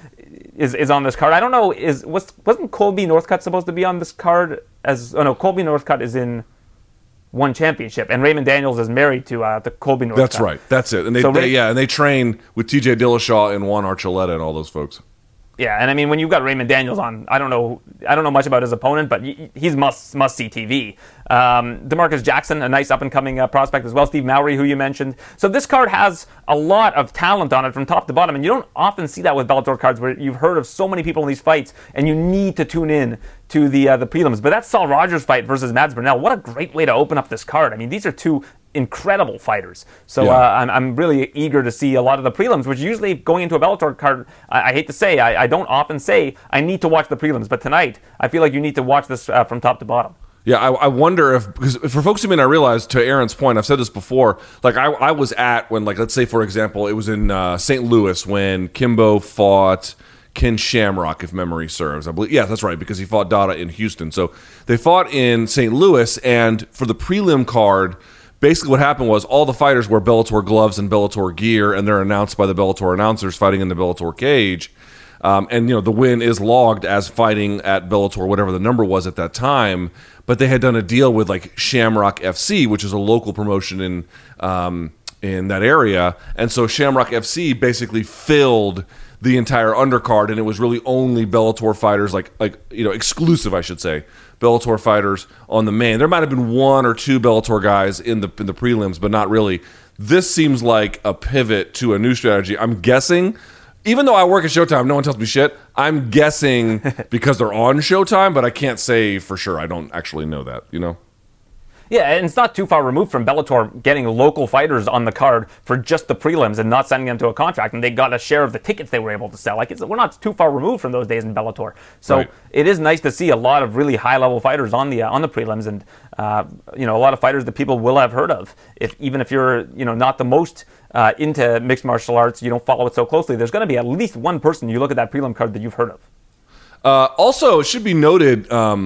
is on this card. I don't know, wasn't Colby Northcutt supposed to be on this card? Colby Northcutt is in one championship, and Raymond Daniels is married to Colby Northcutt. That's right. That's it. And they train with TJ Dillashaw and Juan Archuleta and all those folks. Yeah, and I mean, when you've got Raymond Daniels on, I don't know much about his opponent, but he's must-see TV. DeMarcus Jackson, a nice up-and-coming prospect as well. Steve Mowry, who you mentioned. So this card has a lot of talent on it from top to bottom, and you don't often see that with Bellator cards where you've heard of so many people in these fights, and you need to tune in to the prelims. But that Saul Rogers fight versus Mads Burnell, what a great way to open up this card. I mean, these are two incredible fighters. So I'm really eager to see a lot of the prelims, which usually going into a Bellator card, I hate to say, I don't often say I need to watch the prelims, but tonight I feel like you need to watch this from top to bottom. Yeah, I wonder because for folks who may not realize, to Aaron's point, I've said this before, like I was at when, like, let's say, for example, it was in St. Louis when Kimbo fought Ken Shamrock, if memory serves. I believe, yeah, that's right, because he fought Dada in Houston. So they fought in St. Louis, and for the prelim card, basically what happened was all the fighters wear Bellator gloves and Bellator gear, and they're announced by the Bellator announcers fighting in the Bellator cage. And the win is logged as fighting at Bellator, whatever the number was at that time. But they had done a deal with like Shamrock FC, which is a local promotion in that area, and so Shamrock FC basically filled the entire undercard, and it was really only Bellator fighters, like exclusive, I should say, Bellator fighters on the main. There might have been one or two Bellator guys in the prelims, but not really. This seems like a pivot to a new strategy. I'm guessing. Even though I work at Showtime, no one tells me shit. I'm guessing because they're on Showtime, but I can't say for sure. I don't actually know that, Yeah, and it's not too far removed from Bellator getting local fighters on the card for just the prelims and not sending them to a contract, and they got a share of the tickets they were able to sell. We're not too far removed from those days in Bellator. So right. It is nice to see a lot of really high-level fighters on the prelims, and a lot of fighters that people will have heard of. Even if you're not the most into mixed martial arts, you don't follow it so closely, there's going to be at least one person you look at that prelim card that you've heard of. Also, it should be noted,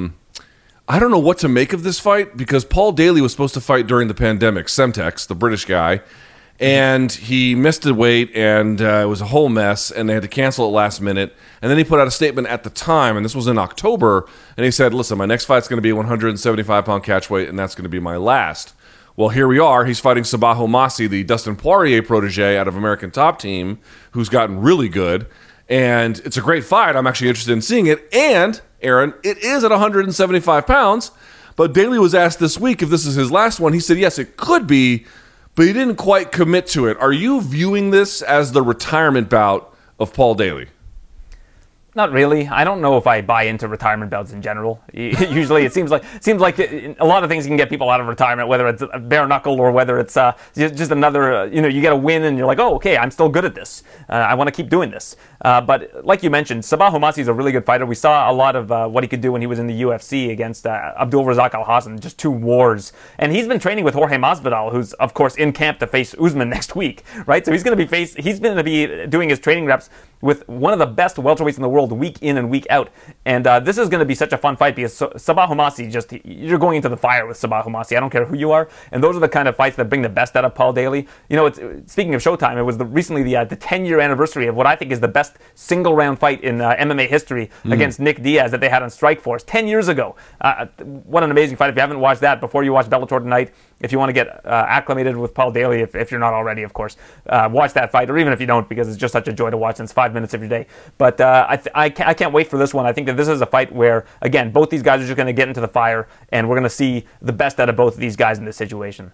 I don't know what to make of this fight because Paul Daly was supposed to fight during the pandemic, Semtex, the British guy, and he missed a weight, and it was a whole mess, and they had to cancel it last minute. And then he put out a statement at the time, and this was in October, and he said, listen, my next fight's going to be 175-pound catchweight, and that's going to be my last. Well, here we are. He's fighting Sabaho Massi, the Dustin Poirier protege out of American Top Team, who's gotten really good. And it's a great fight. I'm actually interested in seeing it. And, Aaron, it is at 175 pounds. But Daly was asked this week if this is his last one. He said, yes, it could be, but he didn't quite commit to it. Are you viewing this as the retirement bout of Paul Daly? Not really. I don't know if I buy into retirement bouts in general. Usually, it seems like a lot of things can get people out of retirement, whether it's a bare knuckle or whether it's just another. You get a win and you're like, oh, okay, I'm still good at this. I want to keep doing this. But like you mentioned, Sabaho Massi is a really good fighter. We saw a lot of what he could do when he was in the UFC against Abdul Razak Al Hassan, just two wars. And he's been training with Jorge Masvidal, who's of course in camp to face Usman next week, right? So he's going to be doing his training reps with one of the best welterweights in the world week in and week out. And this is going to be such a fun fight because Sabaho Massi, you're going into the fire with Sabaho Massi. I don't care who you are. And those are the kind of fights that bring the best out of Paul Daly. Speaking of Showtime, it was recently the 10-year anniversary of what I think is the best single-round fight in MMA history against Nick Diaz that they had on Strikeforce 10 years ago. What an amazing fight. If you haven't watched that before you watch Bellator tonight, if you want to get acclimated with Paul Daly, if you're not already, of course, watch that fight, or even if you don't, because it's just such a joy to watch, and it's 5 minutes every day. But I can't wait for this one. I think that this is a fight where, again, both these guys are just going to get into the fire, and we're going to see the best out of both of these guys in this situation.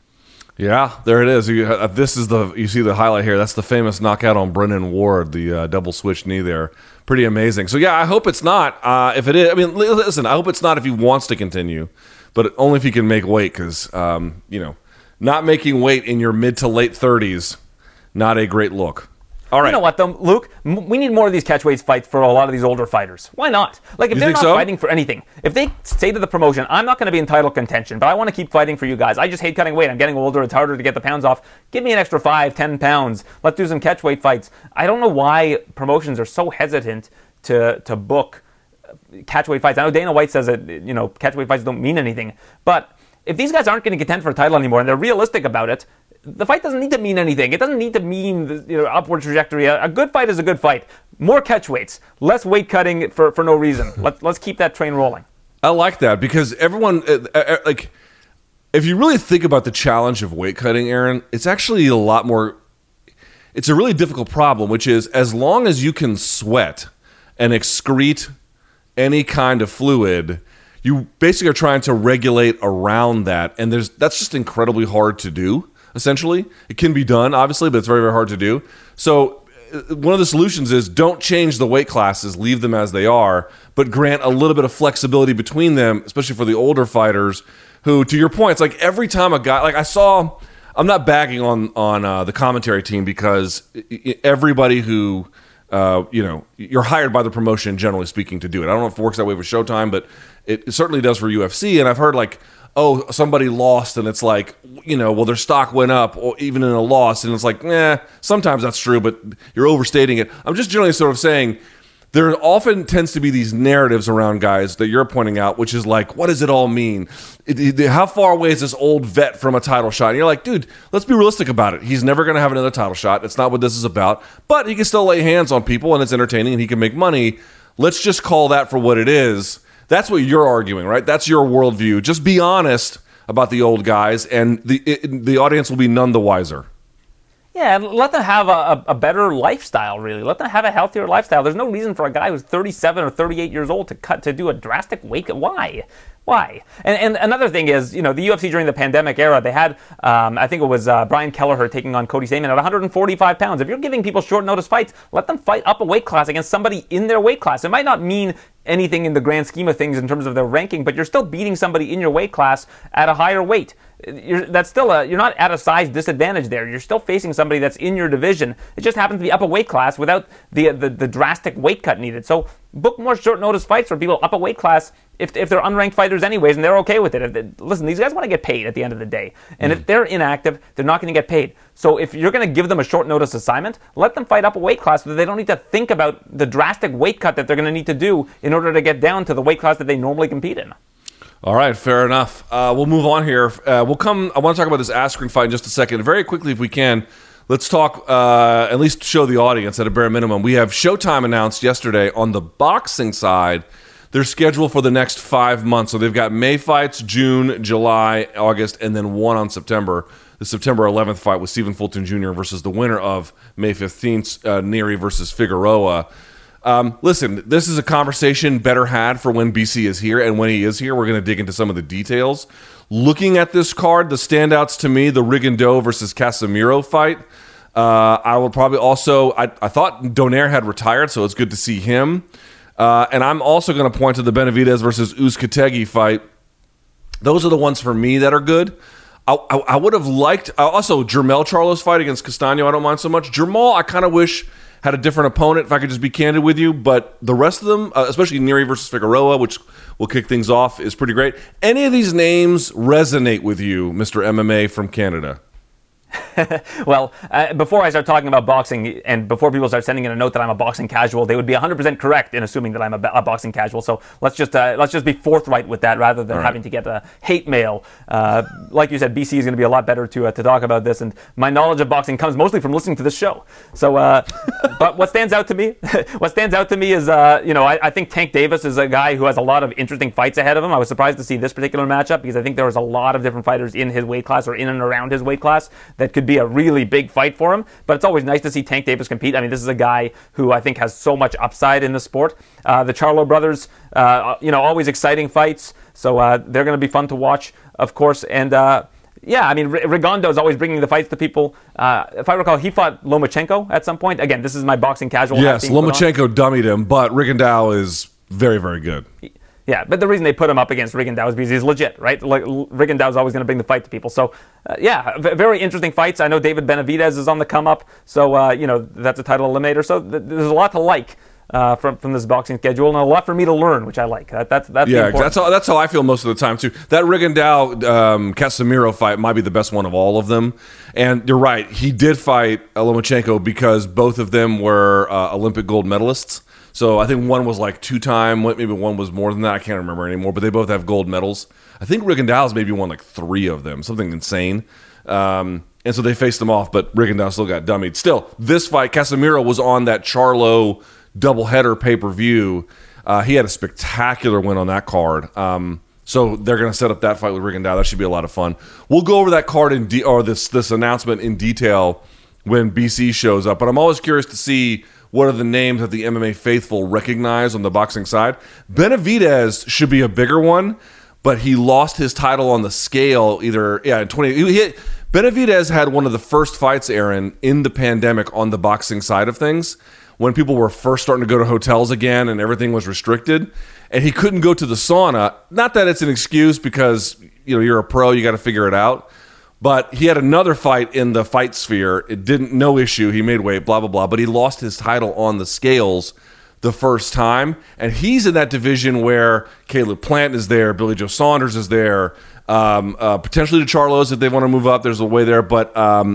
Yeah, there it is. You see the highlight here. That's the famous knockout on Brennan Ward, the double switch knee there. Pretty amazing. So yeah, I hope it's not. If it is, I mean, listen, I hope it's not if he wants to continue, but only if he can make weight, because not making weight in your mid to late 30s, not a great look. All right. You know what, though, Luke? We need more of these catchweight fights for a lot of these older fighters. Why not? Like, if they're not fighting for anything, if they say to the promotion, I'm not going to be in title contention, but I want to keep fighting for you guys. I just hate cutting weight. I'm getting older. It's harder to get the pounds off. Give me an extra 5, 10 pounds. Let's do some catchweight fights. I don't know why promotions are so hesitant to book catchweight fights. I know Dana White says that, catchweight fights don't mean anything. But if these guys aren't going to contend for a title anymore and they're realistic about it, the fight doesn't need to mean anything. It doesn't need to mean upward trajectory. A good fight is a good fight. More catchweights, less weight cutting for no reason. Let's keep that train rolling. I like that, because everyone, if you really think about the challenge of weight cutting, Aaron, it's actually a lot more. It's a really difficult problem, which is, as long as you can sweat and excrete any kind of fluid, you basically are trying to regulate around that, and that's just incredibly hard to do. Essentially, it can be done, obviously, but it's very, very hard to do. So one of the solutions is, don't change the weight classes, leave them as they are, but grant a little bit of flexibility between them, especially for the older fighters who, to your point, it's like every time a guy, like I'm not bagging on the commentary team, because everybody who, you're hired by the promotion, generally speaking, to do it. I don't know if it works that way with Showtime, but it certainly does for UFC. And I've heard, like, oh, somebody lost, and it's like, well, their stock went up, or even in a loss, and it's like, sometimes that's true, but you're overstating it. I'm just generally sort of saying, there often tends to be these narratives around guys that you're pointing out, which is like, what does it all mean? How far away is this old vet from a title shot? And you're like, dude, let's be realistic about it. He's never going to have another title shot. It's not what this is about. But he can still lay hands on people, and it's entertaining, and he can make money. Let's just call that for what it is. That's what you're arguing, right? That's your worldview. Just be honest about the old guys, and the audience will be none the wiser. Yeah, let them have a better lifestyle, really. Let them have a healthier lifestyle. There's no reason for a guy who's 37 or 38 years old to do a drastic weight cut. Why? And another thing is, the UFC during the pandemic era, they had, I think it was Brian Kelleher taking on Cody Stamann at 145 pounds. If you're giving people short notice fights, let them fight up a weight class against somebody in their weight class. It might not mean anything in the grand scheme of things in terms of their ranking, but you're still beating somebody in your weight class at a higher weight. You're not at a size disadvantage there. You're still facing somebody that's in your division. It just happens to be up a weight class without the drastic weight cut needed. So book more short notice fights for people up a weight class if they're unranked fighters anyways, and they're okay with it. Listen, these guys want to get paid at the end of the day. And if they're inactive, they're not going to get paid. So if you're going to give them a short notice assignment, let them fight up a weight class so that they don't need to think about the drastic weight cut that they're going to need to do in order to get down to the weight class that they normally compete in. All right, fair enough. We'll move on here. I want to talk about this Askren fight in just a second. Very quickly, if we can, let's talk, at least show the audience at a bare minimum. We have Showtime announced yesterday on the boxing side. They're scheduled for the next 5 months. So they've got May fights, June, July, August, and then one on September. The September 11th fight with Stephen Fulton Jr. versus the winner of May 15th, Neary versus Figueroa. Listen, this is a conversation better had for when BC is here, and when he is here, we're going to dig into some of the details. Looking at this card, the standouts to me, the Rigondeaux versus Casemiro fight. I will probably also, I thought Donaire had retired, so it's good to see him. And I'm also going to point to the Benavidez versus Uzcategui fight. Those are the ones for me that are good. I would have liked, also Jermell Charlo's fight against Castaño, I don't mind so much. Jermall, I kind of wish had a different opponent, if I could just be candid with you. But the rest of them, especially Neary versus Figueroa, which will kick things off, is pretty great. Any of these names resonate with you, Mr. MMA from Canada? Well, before I start talking about boxing, and before people start sending in a note that I'm a boxing casual, they would be 100% correct in assuming that I'm a boxing casual. So let's just be forthright with that, rather than having to get hate mail. Like you said, BC is going to be a lot better to talk about this, and my knowledge of boxing comes mostly from listening to this show. So, but what stands out to me, is I think Tank Davis is a guy who has a lot of interesting fights ahead of him. I was surprised to see this particular matchup because I think there was a lot of different fighters in his weight class or in and around his weight class that could be a really big fight for him. But it's always nice to see Tank Davis compete. I mean, this is a guy who I think has so much upside in the sport. The Charlo brothers, always exciting fights. So they're going to be fun to watch, of course. And Yeah, I mean, Rigondeaux's always bringing the fights to people. If I recall, he fought Lomachenko at some point. Again, this is my boxing casual. Yes, Lomachenko dummied him, but Rigondeaux is very, very good. Yeah, but the reason they put him up against Rigondeaux is because he's legit, right? Like, Rigondeaux is always going to bring the fight to people. So, very interesting fights. I know David Benavidez is on the come up, so that's a title eliminator. So there's a lot to like from this boxing schedule, and a lot for me to learn, which I like. That's that's how I feel most of the time too. That Rigondeaux Casemiro fight might be the best one of all of them. And you're right, he did fight Lomachenko because both of them were Olympic gold medalists. So I think one was like 2-time, maybe one was more than that. I can't remember anymore, but they both have gold medals. I think Rigondeaux's maybe won like 3 of them, something insane. And so they faced them off, but Rigondeaux still got dummied. Still, this fight, Casemiro was on that Charlo doubleheader pay-per-view. He had a spectacular win on that card. So they're going to set up that fight with Rigondeaux. That should be a lot of fun. We'll go over that card or this announcement in detail when BC shows up. But I'm always curious to see what are the names that the MMA faithful recognize on the boxing side. Benavidez should be a bigger one, but he lost his title on the scale in 20. Benavidez had one of the first fights, Aaron, in the pandemic on the boxing side of things, when people were first starting to go to hotels again and everything was restricted, and he couldn't go to the sauna. Not that it's an excuse, because you're a pro, you got to figure it out. But he had another fight in the fight sphere. It didn't, no issue. He made weight, blah, blah, blah. But he lost his title on the scales the first time. And he's in that division where Caleb Plant is there, Billy Joe Saunders is there, potentially the Charlos if they want to move up. There's a way there. But,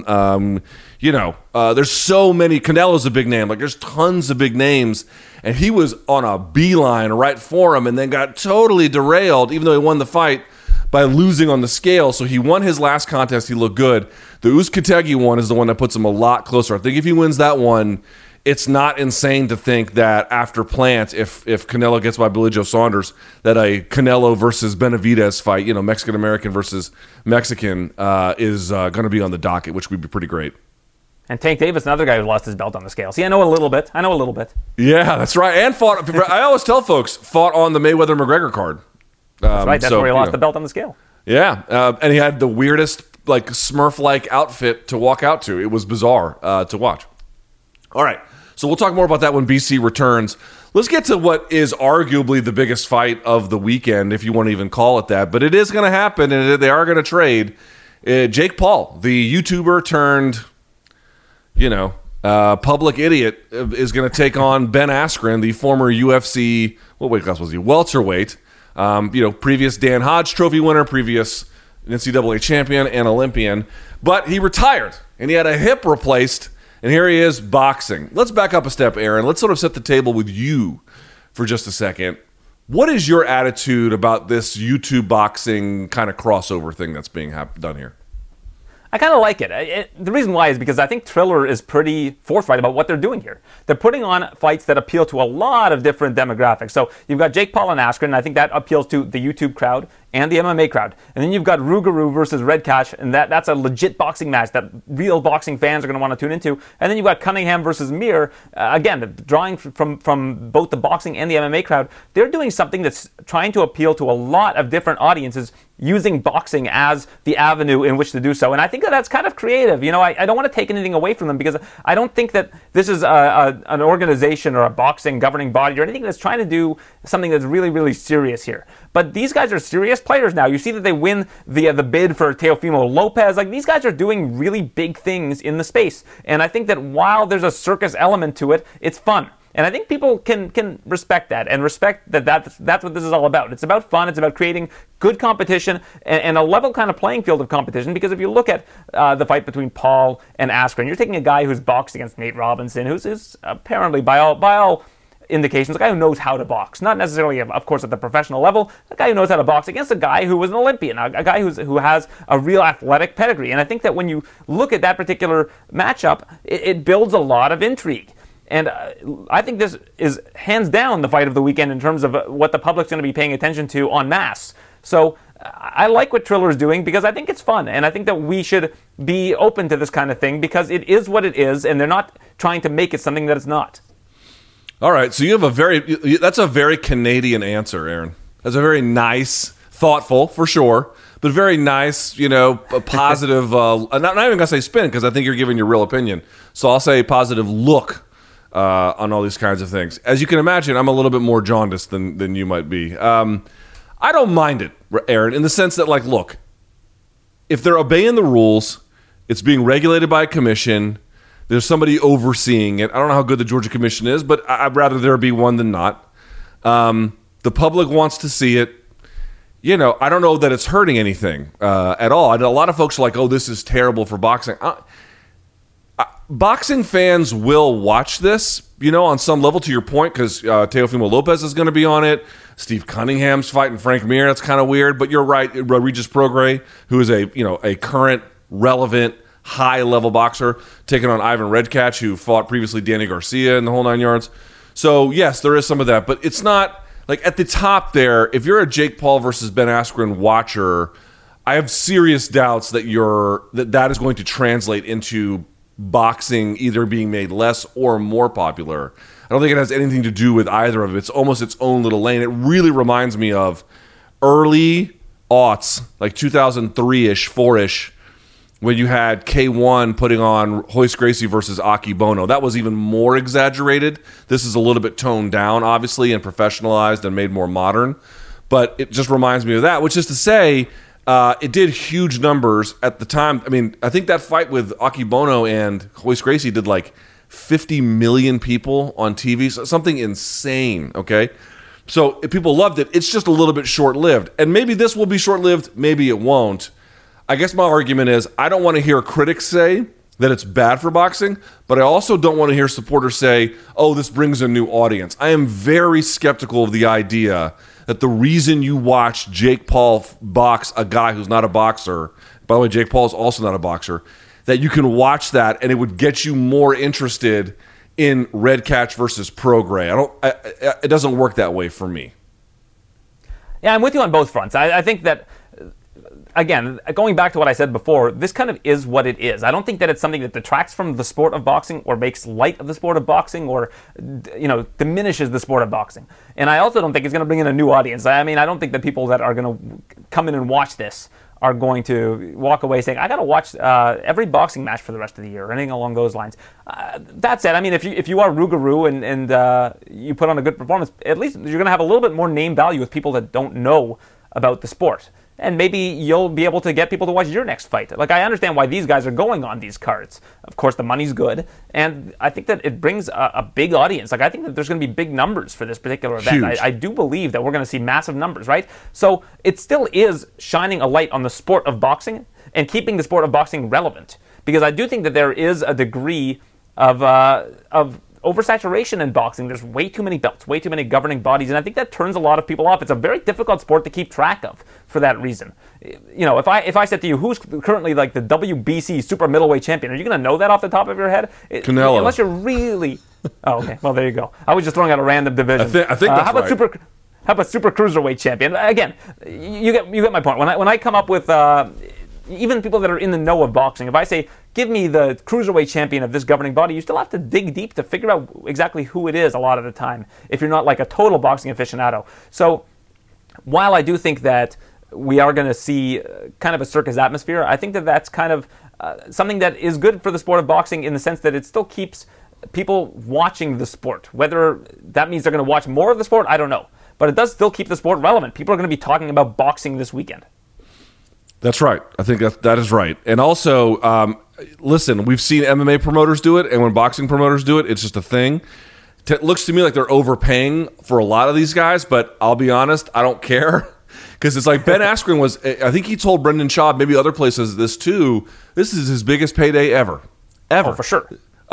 there's so many. Canelo's a big name. Like, there's tons of big names. And he was on a beeline right for him and then got totally derailed, even though he won the fight, by losing on the scale. So he won his last contest. He looked good. The Uzcategui one is the one that puts him a lot closer. I think if he wins that one, it's not insane to think that after Plant, if Canelo gets by Billy Joe Saunders, that a Canelo versus Benavidez fight, Mexican-American versus Mexican, is going to be on the docket, which would be pretty great. And Tank Davis, another guy who lost his belt on the scale. See, I know a little bit. Yeah, that's right. And fought, I always tell folks, fought on the Mayweather-McGregor card. That's right. That's where he lost the belt on the scale. Yeah, and he had the weirdest, like, Smurf-like outfit to walk out to. It was bizarre to watch. All right, so we'll talk more about that when BC returns. Let's get to what is arguably the biggest fight of the weekend, if you want to even call it that. But it is going to happen, and they are going to trade. Jake Paul, the YouTuber turned, public idiot, is going to take on Ben Askren, the former UFC, what weight class was he? Welterweight. Previous Dan Hodge Trophy winner, previous NCAA champion and Olympian, but he retired and he had a hip replaced, and here he is boxing. Let's back up a step, Aaron. Let's sort of set the table with you for just a second. What is your attitude about this YouTube boxing kind of crossover thing that's being done here? I kind of like it. The reason why is because I think Triller is pretty forthright about what they're doing here. They're putting on fights that appeal to a lot of different demographics. So you've got Jake Paul and Askren, and I think that appeals to the YouTube crowd and the MMA crowd. And then you've got Rougarou versus Red Cash, and that's a legit boxing match that real boxing fans are going to want to tune into. And then you've got Cunningham versus Mir, again, drawing from both the boxing and the MMA crowd. They're doing something that's trying to appeal to a lot of different audiences, using boxing as the avenue in which to do so. And I think that's kind of creative. I don't want to take anything away from them, because I don't think that this is an organization or a boxing governing body or anything that's trying to do something that's really, really serious here. But these guys are serious players now. You see that they win the bid for Teofimo Lopez. Like, these guys are doing really big things in the space. And I think that while there's a circus element to it, it's fun. And I think people can respect that, and respect that's what this is all about. It's about fun. It's about creating good competition and a level kind of playing field of competition. Because if you look at the fight between Paul and Askren, you're taking a guy who's boxed against Nate Robinson, who's apparently by all indications, a guy who knows how to box. Not necessarily, of course, at the professional level, a guy who knows how to box against a guy who was an Olympian, a guy who has a real athletic pedigree. And I think that when you look at that particular matchup, it builds a lot of intrigue. And I think this is hands down the fight of the weekend in terms of what the public's going to be paying attention to en masse. So I like what Triller is doing, because I think it's fun. And I think that we should be open to this kind of thing, because it is what it is, and they're not trying to make it something that it's not. All right, so you have that's a very Canadian answer, Aaron. That's a very nice, thoughtful, for sure, but very nice, a positive, not even going to say spin, because I think you're giving your real opinion. So I'll say positive look on all these kinds of things. As you can imagine, I'm a little bit more jaundiced than you might be. I don't mind it, Aaron, in the sense that, look, if they're obeying the rules, it's being regulated by a commission, there's somebody overseeing it. I don't know how good the Georgia Commission is, but I'd rather there be one than not. The public wants to see it. I don't know that it's hurting anything at all. A lot of folks are like, oh, this is terrible for boxing. Boxing fans will watch this, on some level, to your point, because Teofimo Lopez is going to be on it. Steve Cunningham's fighting Frank Mir. That's kind of weird, but you're right. Regis Prograis, who is a current, relevant, high-level boxer, taking on Ivan Redkach, who fought previously Danny Garcia in the whole 9 yards. So, yes, there is some of that, but it's not, at the top there, if you're a Jake Paul versus Ben Askren watcher, I have serious doubts that that is going to translate into boxing either being made less or more popular. I don't think it has anything to do with either of it. It's almost its own little lane. It really reminds me of early aughts, like 2003-ish, 4-ish, when you had K1 putting on Royce Gracie versus Aki Bono. That was even more exaggerated. This is a little bit toned down, obviously, and professionalized and made more modern. But it just reminds me of that, which is to say, it did huge numbers at the time. I mean, I think that fight with Aki Bono and Royce Gracie did 50 million people on TV, so something insane, okay? So if people loved it, it's just a little bit short-lived. And maybe this will be short-lived, maybe it won't. I guess my argument is I don't want to hear critics say that it's bad for boxing, but I also don't want to hear supporters say, oh, this brings a new audience. I am very skeptical of the idea that the reason you watch Jake Paul box a guy who's not a boxer, by the way, Jake Paul is also not a boxer, that you can watch that and it would get you more interested in Redkach versus Prograis. It doesn't work that way for me. Yeah, I'm with you on both fronts. I think that, again, going back to what I said before, this kind of is what it is. I don't think that it's something that detracts from the sport of boxing or makes light of the sport of boxing or, diminishes the sport of boxing. And I also don't think it's going to bring in a new audience. I mean, I don't think that people that are going to come in and watch this are going to walk away saying, I got to watch every boxing match for the rest of the year, or anything along those lines. That said, I mean, if you are Rougarou and you put on a good performance, at least you're going to have a little bit more name value with people that don't know about the sport. And maybe you'll be able to get people to watch your next fight. I understand why these guys are going on these cards. Of course, the money's good. And I think that it brings a big audience. I think that there's going to be big numbers for this particular event. I do believe that we're going to see massive numbers, right? So it still is shining a light on the sport of boxing and keeping the sport of boxing relevant. Because I do think that there is a degree of oversaturation in boxing. There's way too many belts, way too many governing bodies, and I think that turns a lot of people off. It's a very difficult sport to keep track of for that reason. If I said to you, who's currently the WBC super middleweight champion, are you going to know that off the top of your head? Canelo. Unless you're really... Oh, okay. Well, there you go. I was just throwing out a random division. I think that's right. How about super cruiserweight champion? Again, you get my point. When I come up with... even people that are in the know of boxing, if I say, give me the cruiserweight champion of this governing body, you still have to dig deep to figure out exactly who it is a lot of the time, if you're not a total boxing aficionado. So while I do think that we are going to see kind of a circus atmosphere, I think that that's kind of something that is good for the sport of boxing in the sense that it still keeps people watching the sport. Whether that means they're going to watch more of the sport, I don't know. But it does still keep the sport relevant. People are going to be talking about boxing this weekend. That's right. I think that is right. And also, listen, we've seen MMA promoters do it, and when boxing promoters do it, it's just a thing. It looks to me like they're overpaying for a lot of these guys, but I'll be honest, I don't care. Because it's Ben Askren was, I think he told Brendan Schaub, maybe other places this too, this is his biggest payday ever. Oh, for sure.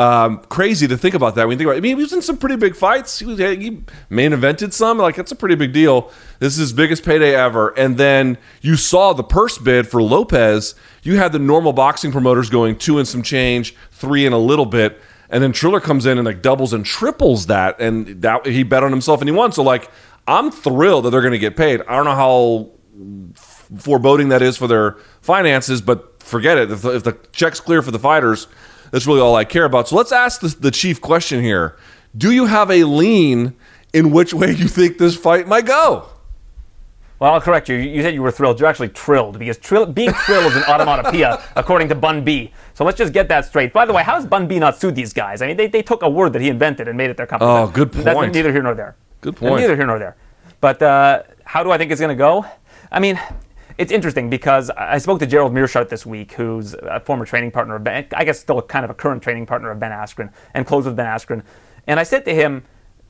Crazy to think about that. When you think about it. I mean, he was in some pretty big fights. He main evented some. That's a pretty big deal. This is his biggest payday ever. And then you saw the purse bid for Lopez. You had the normal boxing promoters going 2 and some change, 3 and a little bit. And then Triller comes in and doubles and triples that. And that he bet on himself and he won. So I'm thrilled that they're going to get paid. I don't know how foreboding that is for their finances, but forget it. If the check's clear for the fighters, that's really all I care about. So let's ask the chief question here. Do you have a lean in which way you think this fight might go? Well, I'll correct you. You said you were thrilled. You're actually trilled, because being trilled is an onomatopoeia, according to Bun B. So let's just get that straight. By the way, how has Bun B not sued these guys? I mean, they took a word that he invented and made it their company. Oh, good point. That's neither here nor there. Good point. Neither here nor there. But how do I think it's going to go? I mean, it's interesting because I spoke to Gerald Mearshart this week, who's a former training partner of Ben, I guess still kind of a current training partner of Ben Askren, and close with Ben Askren. And I said to him,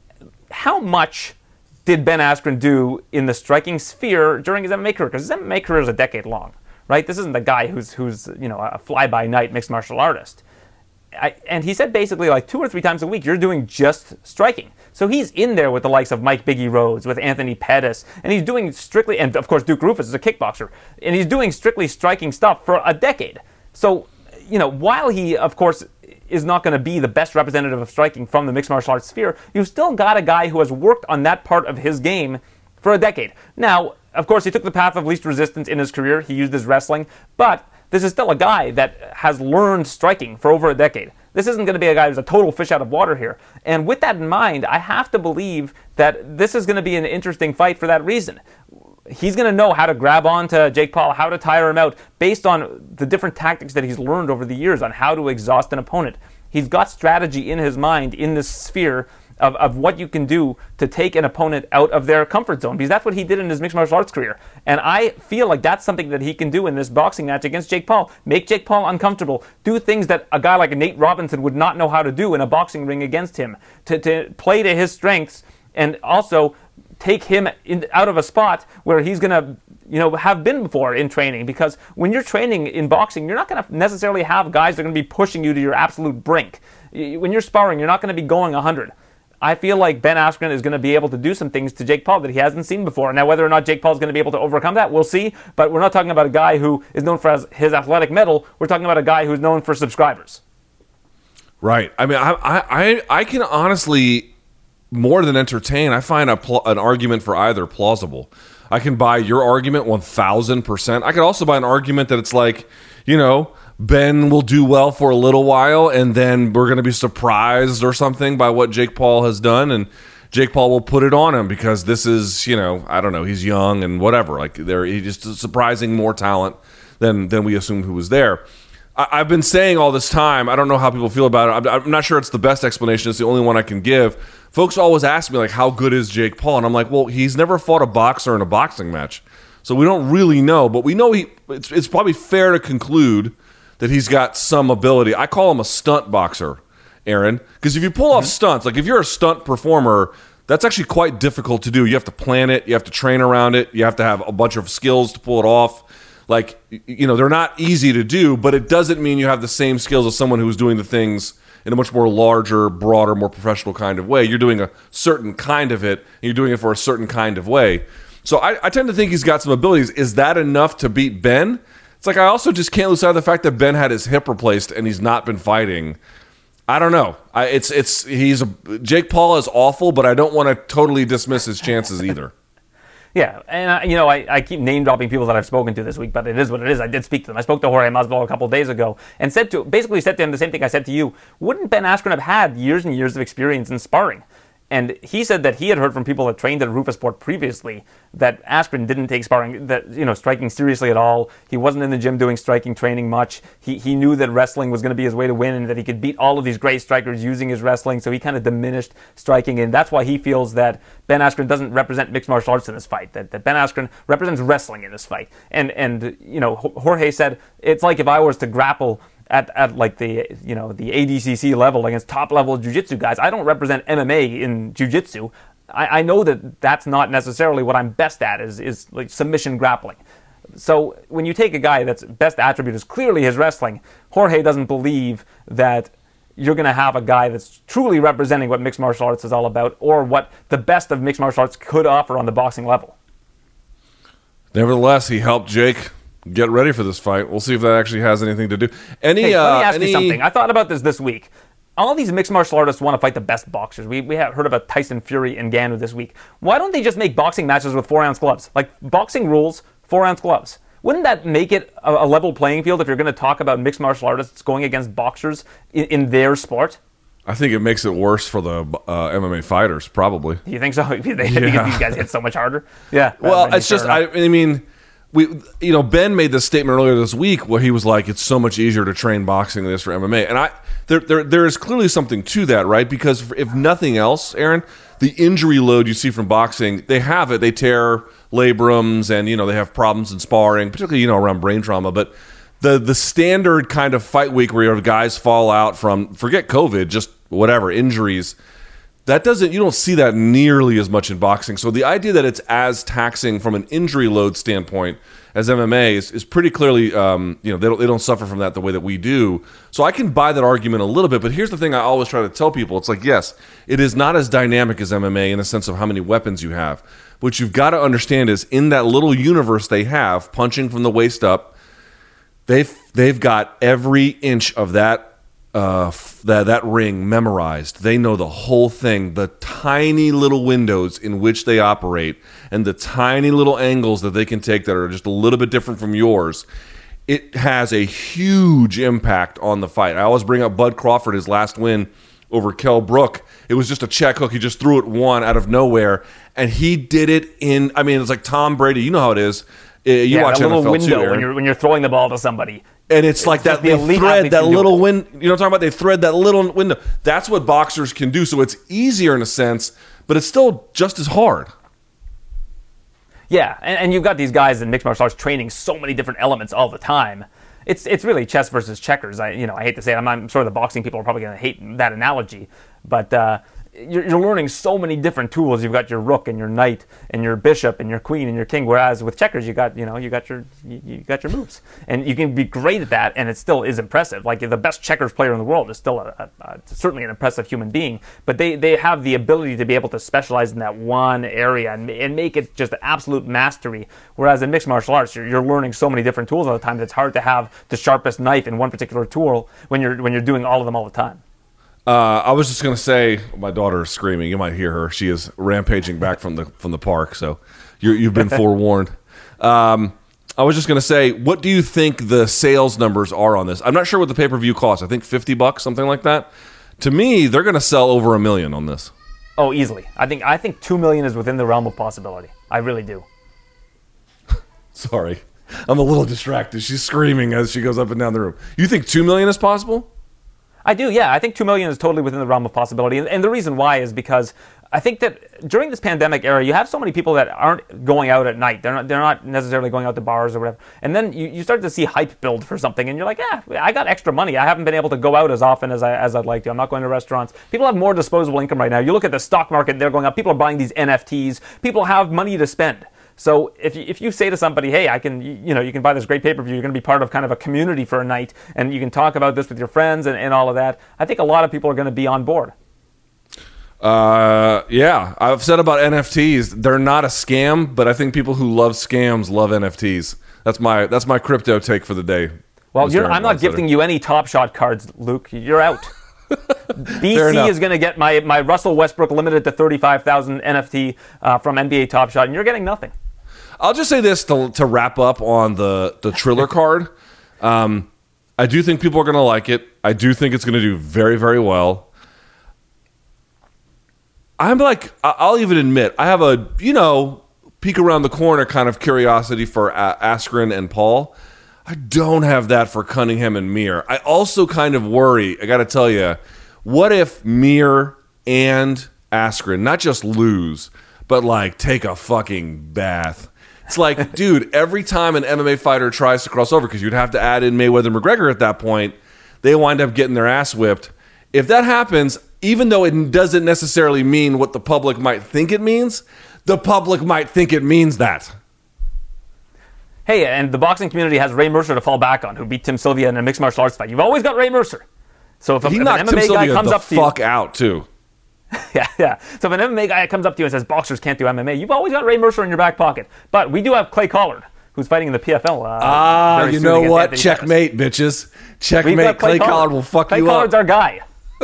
how much did Ben Askren do in the striking sphere during his MMA career? Because his MMA career is a decade long, right? This isn't the guy who's a fly-by-night mixed martial artist. And he said basically like 2 or 3 times a week, you're doing just striking. So he's in there with the likes of Mike Biggie Rhodes, with Anthony Pettis, and he's doing strictly, and of course Duke Rufus is a kickboxer, and he's doing strictly striking stuff for a decade. So, while he, of course, is not going to be the best representative of striking from the mixed martial arts sphere, you've still got a guy who has worked on that part of his game for a decade. Now, of course, he took the path of least resistance in his career. He used his wrestling, but this is still a guy that has learned striking for over a decade. This isn't going to be a guy who's a total fish out of water here. And with that in mind, I have to believe that this is going to be an interesting fight for that reason. He's going to know how to grab onto Jake Paul, how to tire him out, based on the different tactics that he's learned over the years on how to exhaust an opponent. He's got strategy in his mind in this sphere of what you can do to take an opponent out of their comfort zone, because that's what he did in his mixed martial arts career. And I feel like that's something that he can do in this boxing match against Jake Paul. Make Jake Paul uncomfortable. Do things that a guy like Nate Robinson would not know how to do in a boxing ring against him. To play to his strengths, and also take him out of a spot where he's going to have been before in training. Because when you're training in boxing, you're not going to necessarily have guys that are going to be pushing you to your absolute brink. When you're sparring, you're not going to be going 100. I feel like Ben Askren is going to be able to do some things to Jake Paul that he hasn't seen before. Now, whether or not Jake Paul is going to be able to overcome that, we'll see. But we're not talking about a guy who is known for his athletic mettle. We're talking about a guy who's known for subscribers. Right. I mean, I can honestly more than entertain. I find an argument for either plausible. I can buy your argument 1,000%. I could also buy an argument that it's like, Ben will do well for a little while, and then we're going to be surprised or something by what Jake Paul has done, and Jake Paul will put it on him because this is, I don't know, he's young and whatever. Like, he's just surprising more talent than we assumed who was there. I've been saying all this time, I don't know how people feel about it. I'm not sure it's the best explanation. It's the only one I can give. Folks always ask me, like, how good is Jake Paul? And I'm like, well, he's never fought a boxer in a boxing match. So we don't really know, but we know it's probably fair to conclude that he's got some ability. I call him a stunt boxer, Aaron, because if you pull off stunts, like if you're a stunt performer, that's actually quite difficult to do. You have to plan it, you have to train around it, you have to have a bunch of skills to pull it off. Like, they're not easy to do, but it doesn't mean you have the same skills as someone who's doing the things in a much more larger, broader, more professional kind of way. You're doing a certain kind of it, and you're doing it for a certain kind of way. So I tend to think he's got some abilities. Is that enough to beat Ben? It's like I also just can't lose sight of the fact that Ben had his hip replaced and he's not been fighting. I don't know. Jake Paul is awful, but I don't want to totally dismiss his chances either. Yeah, and I keep name dropping people that I've spoken to this week, but it is what it is. I did speak to them. I spoke to Jorge Masvidal a couple of days ago and basically said to him the same thing I said to you. Wouldn't Ben Askren have had years and years of experience in sparring? And he said that he had heard from people that trained at Roufusport previously that Askren didn't take sparring, striking seriously at all. He wasn't in the gym doing striking training much. He knew that wrestling was going to be his way to win and that he could beat all of these great strikers using his wrestling. So he kind of diminished striking. And that's why he feels that Ben Askren doesn't represent mixed martial arts in this fight, that Ben Askren represents wrestling in this fight. And Jorge said, it's like if I was to grapple at like the ADCC level against top level jiu-jitsu guys. I don't represent MMA in jiu-jitsu. I know that that's not necessarily what I'm best at is like submission grappling. So when you take a guy that's best attribute is clearly his wrestling, Jorge doesn't believe that you're going to have a guy that's truly representing what mixed martial arts is all about or what the best of mixed martial arts could offer on the boxing level. Nevertheless, he helped Jake get ready for this fight. We'll see if that actually has anything to do. Let me ask you something. I thought about this week. All these mixed martial artists want to fight the best boxers. We have heard about Tyson Fury and Ngannou this week. Why don't they just make boxing matches with 4-ounce gloves? Like boxing rules, 4-ounce gloves. Wouldn't that make it a level playing field if you're going to talk about mixed martial artists going against boxers in their sport? I think it makes it worse for the MMA fighters, probably. You think so? Because these guys hit so much harder. Yeah. Well, it's just I mean, Ben made this statement earlier this week where he was like, "It's so much easier to train boxing than it is for MMA," and there is clearly something to that, right? Because if nothing else, Aaron, the injury load you see from boxing, they have it. They tear labrums, and they have problems in sparring, particularly around brain trauma, but. The standard kind of fight week where your guys fall out from, forget COVID, just whatever, injuries, you don't see that nearly as much in boxing. So the idea that it's as taxing from an injury load standpoint as MMA is pretty clearly, they don't suffer from that the way that we do. So I can buy that argument a little bit, but here's the thing I always try to tell people. It's like, yes, it is not as dynamic as MMA in the sense of how many weapons you have. What you've got to understand is in that little universe they have, punching from the waist up, They've got every inch of that ring memorized. They know the whole thing, the tiny little windows in which they operate, and the tiny little angles that they can take that are just a little bit different from yours. It has a huge impact on the fight. I always bring up Bud Crawford, his last win over Kell Brook. It was just a check hook. He just threw it one out of nowhere, and he did it it's like Tom Brady. You know how it is. You watch that little NFL window too, when you're throwing the ball to somebody, and it's like that. They thread that little window. You know what I'm talking about? They thread that little window. That's what boxers can do. So it's easier in a sense, but it's still just as hard. Yeah, and you've got these guys in mixed martial arts training so many different elements all the time. It's really chess versus checkers. I hate to say it. I'm sure the boxing people are probably going to hate that analogy, but. You're learning so many different tools. You've got your rook and your knight and your bishop and your queen and your king. Whereas with checkers, you got your moves, and you can be great at that, and it still is impressive. Like the best checkers player in the world is still certainly an impressive human being. But they have the ability to be able to specialize in that one area and make it just absolute mastery. Whereas in mixed martial arts, you're learning so many different tools all the time that it's hard to have the sharpest knife in one particular tool when you're doing all of them all the time. I was just going to say, my daughter is screaming. You might hear her. She is rampaging back from the park, so you've been forewarned. I was just going to say, what do you think the sales numbers are on this? I'm not sure what the pay-per-view costs. I think $50, something like that. To me, they're going to sell over $1 million on this. Oh, easily. I think 2 million is within the realm of possibility. I really do. Sorry, I'm a little distracted. She's screaming as she goes up and down the room. You think 2 million is possible? I do, yeah. I think 2 million is totally within the realm of possibility. And the reason why is because I think that during this pandemic era, you have so many people that aren't going out at night. They're not necessarily going out to bars or whatever. And then you start to see hype build for something, and you're like, I got extra money. I haven't been able to go out as often as I'd like to. I'm not going to restaurants. People have more disposable income right now. You look at the stock market, they're going up. People are buying these NFTs. People have money to spend. So if you say to somebody, hey, you can buy this great pay-per-view, you're going to be part of kind of a community for a night, and you can talk about this with your friends and all of that, I think a lot of people are going to be on board. Yeah, I've said about NFTs, they're not a scam, but I think people who love scams love NFTs. That's my crypto take for the day. Well, I'm not gifting you any Top Shot cards, Luke. You're out. BC is going to get my Russell Westbrook limited to 35,000 NFT from NBA Top Shot, and you're getting nothing. I'll just say this to wrap up on the Triller card. I do think people are going to like it. I do think it's going to do very, very well. I'll even admit, I have a, peek around the corner kind of curiosity for Askren and Paul. I don't have that for Cunningham and Mir. I also kind of worry, I got to tell you, what if Mir and Askren not just lose, but take a fucking bath? It's like, dude, every time an MMA fighter tries to cross over, because you'd have to add in Mayweather and McGregor at that point, they wind up getting their ass whipped. If that happens, even though it doesn't necessarily mean what the public might think it means, the public might think it means that. Hey, and the boxing community has Ray Mercer to fall back on, who beat Tim Sylvia in a mixed martial arts fight. You've always got Ray Mercer. So if an MMA guy comes up to you, fuck out too. Yeah. So if an MMA guy comes up to you and says boxers can't do MMA, you've always got Ray Mercer in your back pocket. But we do have Clay Collard, who's fighting in the PFL. You know what? Checkmate, bitches. Checkmate. Clay Collard will fuck you up. Clay Collard's our guy.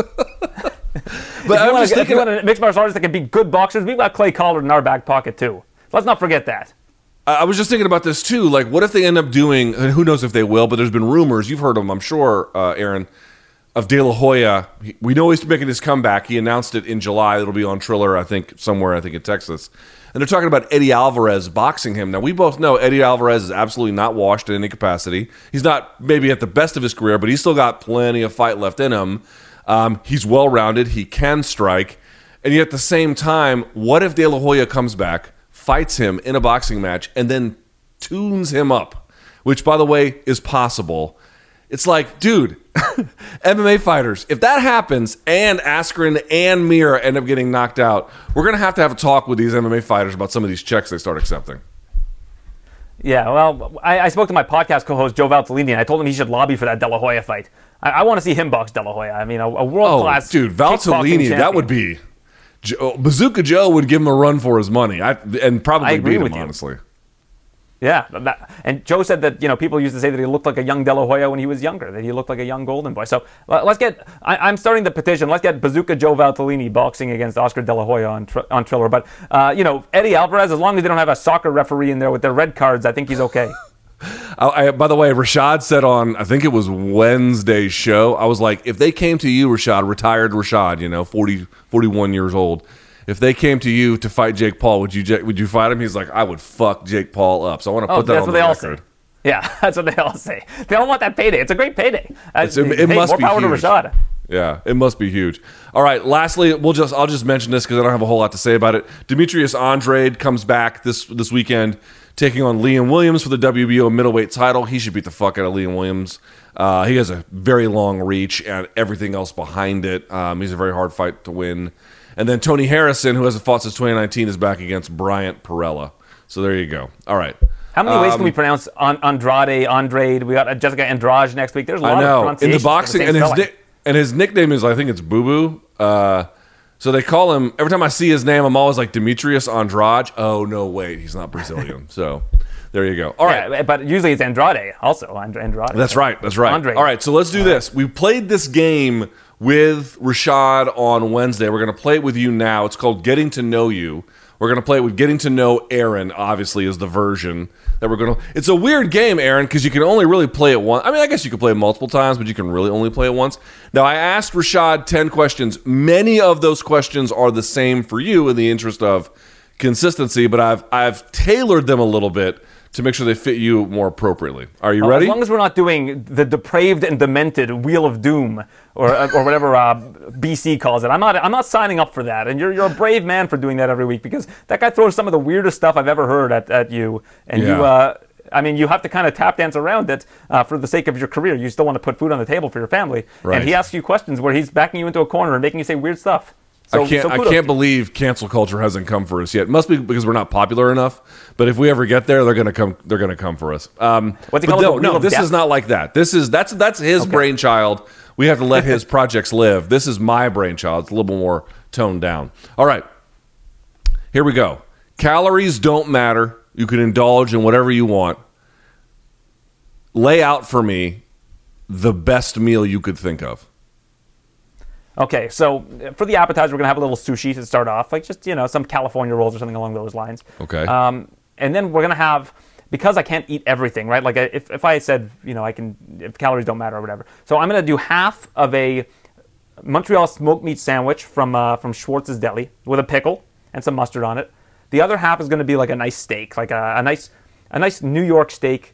But if you want a mixed martial artist that can be good boxers, we've got Clay Collard in our back pocket too. Let's not forget that. I was just thinking about this too. Like, what if they end up doing, and who knows if they will, but there's been rumors, you've heard them, I'm sure, Aaron, of De La Hoya. We know he's making his comeback. He announced it in July. It'll be on Triller, I think, somewhere, I think in Texas. And they're talking about Eddie Alvarez boxing him. Now, we both know Eddie Alvarez is absolutely not washed in any capacity. He's not maybe at the best of his career, but he's still got plenty of fight left in him. He's well-rounded. He can strike. And yet at the same time, what if De La Hoya comes back, fights him in a boxing match, and then tunes him up, which, by the way, is possible. It's like, dude, MMA fighters, if that happens and Askren and Mir end up getting knocked out, we're going to have a talk with these MMA fighters about some of these checks they start accepting. Yeah, well, I spoke to my podcast co-host, Joe Valtellini, and I told him he should lobby for that De La Hoya fight. I want to see him box De La Hoya. I mean, a world-class dude, Valtellini, that would be... Bazooka Joe would give him a run for his money, and probably beat him, honestly. Yeah, and Joe said that people used to say that he looked like a young De La Hoya when he was younger, that he looked like a young golden boy. So let's get. I'm starting the petition. Let's get Bazooka Joe Valtellini boxing against Oscar De La Hoya on Triller. But Eddie Alvarez, as long as they don't have a soccer referee in there with their red cards, I think he's okay. By the way, Rashad said on, I think it was Wednesday's show, I was like, if they came to you, Rashad, retired Rashad, 41 years old, if they came to you to fight Jake Paul, would you fight him? He's like, I would fuck Jake Paul up. So I want to put that on the record. Yeah, that's what they all say. They all want that payday. It's a great payday. It must be more power huge. to Rashad. Yeah, it must be huge. All right, lastly, I'll just mention this because I don't have a whole lot to say about it. Demetrius Andrade comes back this weekend, taking on Liam Williams for the WBO middleweight title. He should beat the fuck out of Liam Williams. He has a very long reach and everything else behind it. He's a very hard fight to win. And then Tony Harrison, who hasn't fought since 2019, is back against Bryant Perella. So there you go. All right. How many ways can we pronounce Andrade? We got Jessica Andrade next week. There's a lot of pronunciations. In the boxing, and his nickname is, I think it's Boo Boo. So they call him, every time I see his name, I'm always like, Demetrius Andrade. Oh, no, wait, he's not Brazilian. So there you go. All right. Yeah, but usually it's Andrade also. Andrade. That's right. Andrade. All right, so let's do this. We played this game with Rashad on Wednesday. We're going to play it with you now. It's called Getting to Know You. We're going to play it with Getting to Know Aaron, obviously, is the version that we're going to... It's a weird game, Aaron, because you can only really play it once. I mean, I guess you could play it multiple times, but you can really only play it once. Now, I asked Rashad 10 questions. Many of those questions are the same for you in the interest of consistency, but I've tailored them a little bit to make sure they fit you more appropriately. Are you ready? As long as we're not doing the depraved and demented Wheel of Doom or whatever BC calls it. I'm not signing up for that. And you're a brave man for doing that every week, because that guy throws some of the weirdest stuff I've ever heard at you. And you have to kind of tap dance around it for the sake of your career. You still want to put food on the table for your family. Right. And he asks you questions where he's backing you into a corner and making you say weird stuff. I can't believe cancel culture hasn't come for us yet. It must be because we're not popular enough. But if we ever get there, they're gonna come. They're gonna come for us. What's he called? No, this is not like that. That's his brainchild. We have to let his projects live. This is my brainchild. It's a little more toned down. All right, here we go. Calories don't matter. You can indulge in whatever you want. Lay out for me the best meal you could think of. Okay, so for the appetizer, we're going to have a little sushi to start off, like just, some California rolls or something along those lines. Okay. And then we're going to have, because I can't eat everything, right? Like if I said, if calories don't matter or whatever. So I'm going to do half of a Montreal smoked meat sandwich from Schwartz's Deli with a pickle and some mustard on it. The other half is going to be like a nice steak, like a nice New York steak,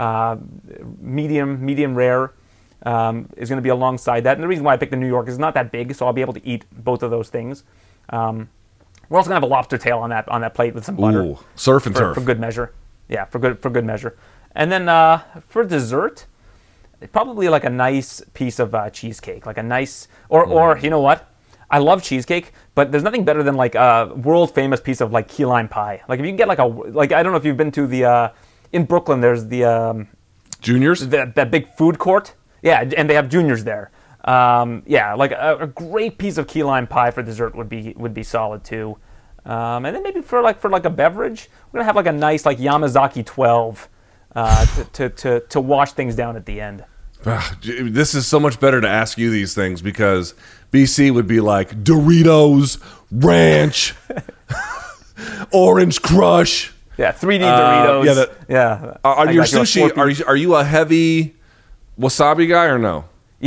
medium rare. Is going to be alongside that. And the reason why I picked the New York is it's not that big, so I'll be able to eat both of those things. We're also going to have a lobster tail on that plate with some butter. Ooh, surf and turf. For good measure. Yeah, for good measure. And then for dessert, probably like a nice piece of cheesecake, like a nice, or you know what? I love cheesecake, but there's nothing better than like a world famous piece of like key lime pie. Like if you can get I don't know if you've been to the in Brooklyn. There's the Juniors, that big food court. Yeah, and they have Juniors there. Like a great piece of key lime pie for dessert would be solid too. And then maybe for a beverage, we're gonna have like a nice like Yamazaki 12 to wash things down at the end. This is so much better to ask you these things because BC would be like Doritos, Ranch, Orange Crush. Yeah, 3D Doritos. On your sushi, are you a heavy wasabi guy or no? Yeah.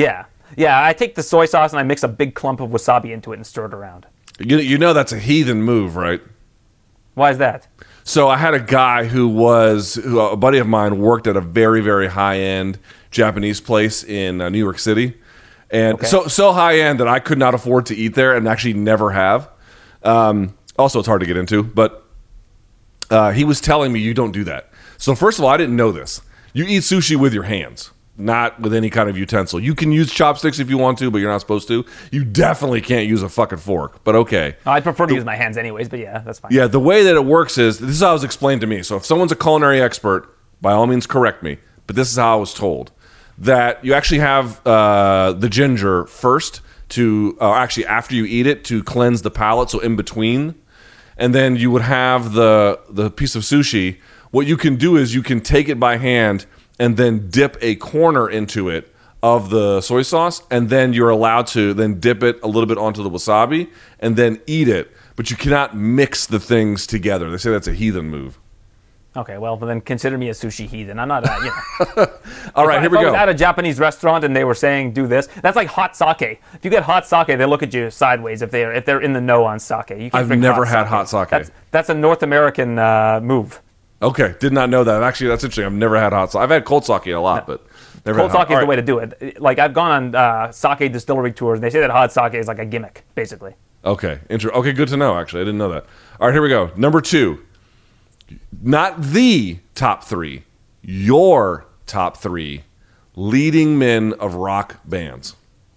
Yeah, I take the soy sauce and I mix a big clump of wasabi into it and stir it around. You know that's a heathen move, right? Why is that? So I had a guy who a buddy of mine worked at a very, very high-end Japanese place in New York City. And so high-end that I could not afford to eat there and actually never have. Also, it's hard to get into, but he was telling me you don't do that. So first of all, I didn't know this. You eat sushi with your hands, not with any kind of utensil. You can use chopsticks if you want to, but you're not supposed to. You definitely can't use a fucking fork, but okay. I'd prefer to use my hands anyways, but yeah, that's fine. Yeah, the way that it works is, this is how it was explained to me. So if someone's a culinary expert, by all means correct me, but this is how I was told. That you actually have the ginger first actually after you eat it to cleanse the palate, so in between. And then you would have the piece of sushi. What you can do is you can take it by hand and then dip a corner into it of the soy sauce, and then you're allowed to then dip it a little bit onto the wasabi and then eat it. But you cannot mix the things together. They say that's a heathen move. Okay, well, then consider me a sushi heathen. I'm not, All right, here we go. If I was at a Japanese restaurant and they were saying, do this, that's like hot sake. If you get hot sake, they look at you sideways if they're in the know on sake. You I've never had hot sake. That's a North American move. Okay, did not know that. Actually, that's interesting. I've never had hot sake. I've had cold sake a lot, but never cold had hot. Sake is the way to do it. Like, I've gone on sake distillery tours, and they say that hot sake is like a gimmick, basically. Okay, okay, good to know, actually. I didn't know that. All right, here we go. Number 2. Not the top 3, your top 3 leading men of rock bands.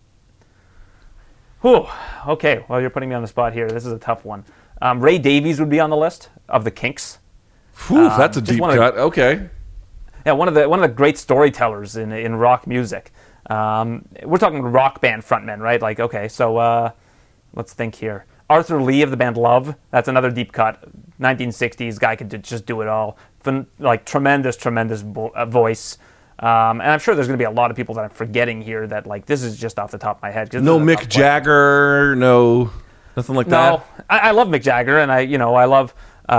Whew. Okay, well, you're putting me on the spot here. This is a tough one. Ray Davies would be on the list of the Kinks. Whew, that's a deep cut. Okay. Yeah, one of the great storytellers in rock music. We're talking rock band frontmen, right? Like, okay, so let's think here. Arthur Lee of the band Love, that's another deep cut. 1960s guy could just do it all. Like, tremendous voice. And I'm sure there's going to be a lot of people that I'm forgetting here that, like, this is just off the top of my head. No Mick Jagger, no nothing like that? No, I love Mick Jagger, and I love...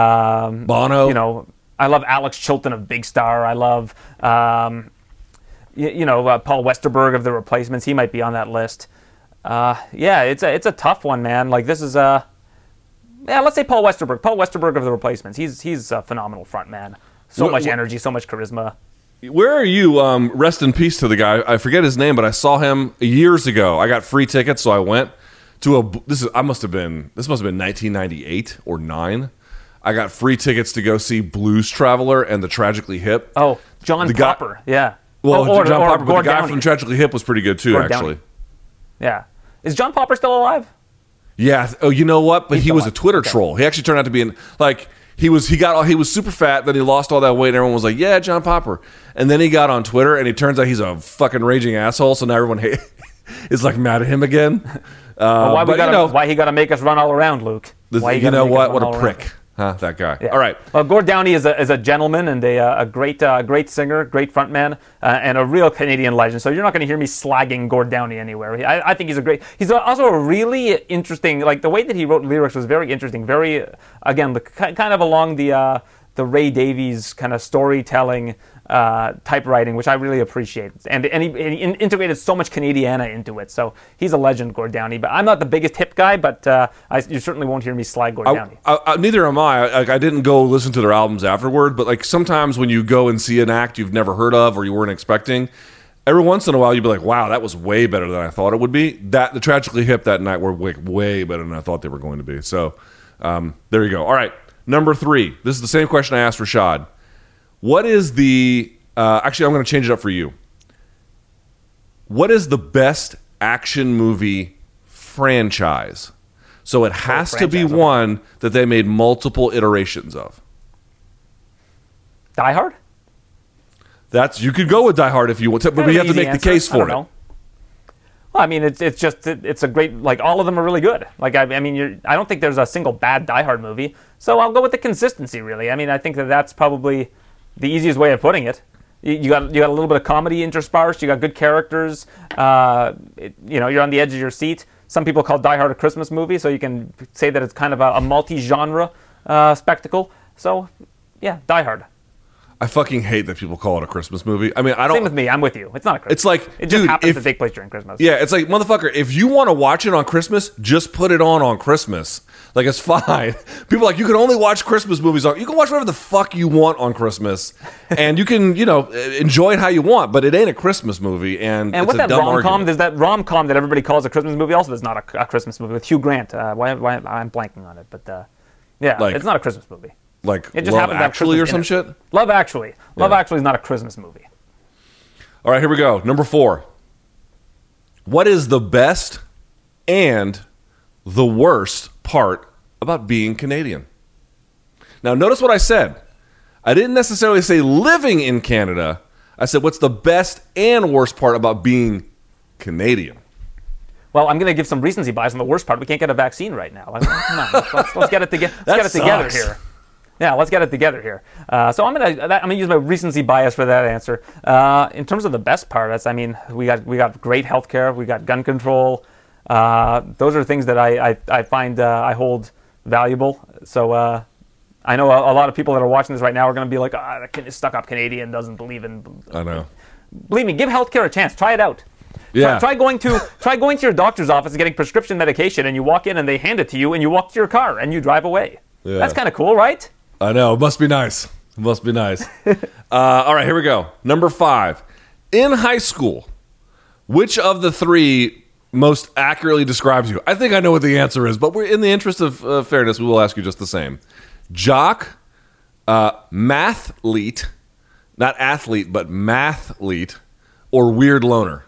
Bono? I love Alex Chilton of Big Star. I love, Paul Westerberg of The Replacements. He might be on that list. Yeah, it's a tough one, man. Like, this is let's say Paul Westerberg. Paul Westerberg of The Replacements. He's a phenomenal front man. So much energy, so much charisma. Where are you? Rest in peace to the guy. I forget his name, but I saw him years ago. I got free tickets, so I went to this must have been 1998 or 9. I got free tickets to go see Blues Traveler and the Tragically Hip. Oh, John Popper, yeah. Well, John Popper, but the guy from Tragically Hip was pretty good too, actually. Yeah. Is John Popper still alive? Yeah. Oh, you know what? But he was a Twitter troll. He actually turned out to be he was super fat, then he lost all that weight, and everyone was like, yeah, John Popper. And then he got on Twitter, and it turns out he's a fucking raging asshole, so now everyone is like mad at him again. Why he got to make us run all around, Luke? You know what? What a prick. Huh, that guy. Yeah. All right. Well, Gord Downie is a gentleman and a great singer, great frontman, and a real Canadian legend. So you're not going to hear me slagging Gord Downie anywhere. I think he's also a really interesting, like, the way that he wrote lyrics was very interesting. Very, again, kind of along the Ray Davies kind of storytelling type writing, which I really appreciate. And he integrated so much Canadiana into it. So he's a legend, Gord Downie. But I'm not the biggest hip guy, but you certainly won't hear me slag Gord Downie. Neither am I. I didn't go listen to their albums afterward, but like sometimes when you go and see an act you've never heard of or you weren't expecting, every once in a while you'd be like, wow, that was way better than I thought it would be. The Tragically Hip that night were way better than I thought they were going to be. So there you go. All right, number 3. This is the same question I asked Rashad. What is the... actually, I'm going to change it up for you. What is the best action movie franchise? So it has to be one that they made multiple iterations of. Die Hard? You could go with Die Hard if you want to, but you have to make the case for it. Well, I mean, it's a great, like, all of them are really good. Like, I don't think there's a single bad Die Hard movie. So I'll go with the consistency, really. I mean, I think that's probably the easiest way of putting it. You got a little bit of comedy interspersed. You got good characters. You're on the edge of your seat. Some people call Die Hard a Christmas movie, so you can say that it's kind of a multi-genre spectacle. So, yeah, Die Hard. I fucking hate that people call it a Christmas movie. I mean, I don't. Same with me. I'm with you. It's not a Christmas. It's like, it just dude, happens to take place during Christmas. Yeah, it's like, motherfucker, if you want to watch it on Christmas, just put it on Christmas. Like, it's fine. People are like, you can only watch Christmas movies you can watch whatever the fuck you want on Christmas, and you can, enjoy it how you want. But it ain't a Christmas movie, and it's what's a that dumb rom-com? argument. There's that rom-com that everybody calls a Christmas movie. Also, there's not a Christmas movie with Hugh Grant. Why I'm blanking on it, but yeah, Like- it's not a Christmas movie. Like It just Love happens to have Actually or Christmas some in it. shit. Love Actually. Love Actually is not a Christmas movie. All right, here we go. Number 4. What is the best and the worst part about being Canadian? Now, notice what I said. I didn't necessarily say living in Canada. I said, what's the best and worst part about being Canadian? Well, I'm going to give some recency bias on the worst part. We can't get a vaccine right now. Come on, let's get it together. Let's get it together here. Yeah, let's get it together here. So I'm gonna use my recency bias for that answer. In terms of the best part, we got great healthcare. We got gun control. Those are things that I find I hold valuable. So I know a lot of people that are watching this right now are going to be like, that stuck-up Canadian doesn't believe in. I know. Believe me, give healthcare a chance. Try it out. Yeah. Try going to your doctor's office and getting prescription medication, and you walk in and they hand it to you, and you walk to your car and you drive away. Yeah. That's kind of cool, right? I know. It must be nice. All right, here we go. Number 5. In high school, which of the 3 most accurately describes you? I think I know what the answer is, but we're in the interest of fairness, we will ask you just the same. Jock, mathlete, not athlete, but mathlete, or weird loner?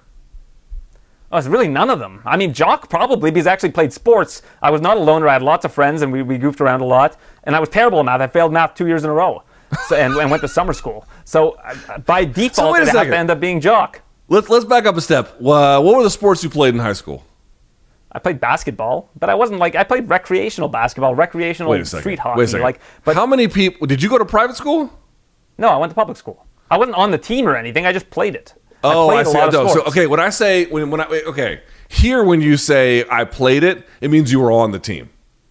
Oh, it's really none of them. I mean, jock probably, because I actually played sports. I was not a loner. I had lots of friends, and we goofed around a lot. And I was terrible at math. I failed math 2 years in a row, and went to summer school. So by default, it had to end up being jock. Let's back up a step. What were the sports you played in high school? I played basketball, but I wasn't I played recreational basketball, recreational street hockey. Wait a second. But how many people? Did you go to private school? No, I went to public school. I wasn't on the team or anything. I just played it. Oh, I see. So okay, when I say here when you say I played it, it means you were on the team.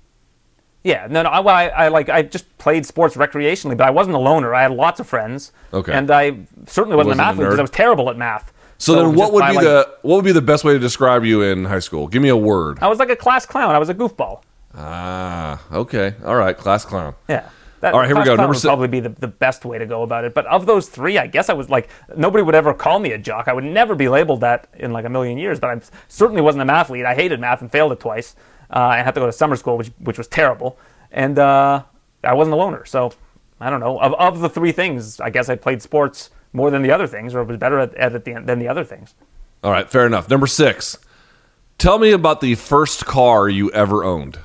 Yeah, no. I just played sports recreationally, but I wasn't a loner. I had lots of friends. Okay, and I certainly wasn't an athlete because I was terrible at math. So then, what would be the best way to describe you in high school? Give me a word. I was like a class clown. I was a goofball. Ah, okay, all right, class clown. Yeah. All right, here we go. Number 6 would probably be the best way to go about it. But of those 3, I guess I was nobody would ever call me a jock. I would never be labeled that in a million years. But I certainly wasn't a mathlete. I hated math and failed it twice. I had to go to summer school, which was terrible. And I wasn't a loner. So I don't know. Of the 3 things, I guess I played sports more than the other things, or was better at it than the other things. All right, fair enough. Number 6. Tell me about the first car you ever owned.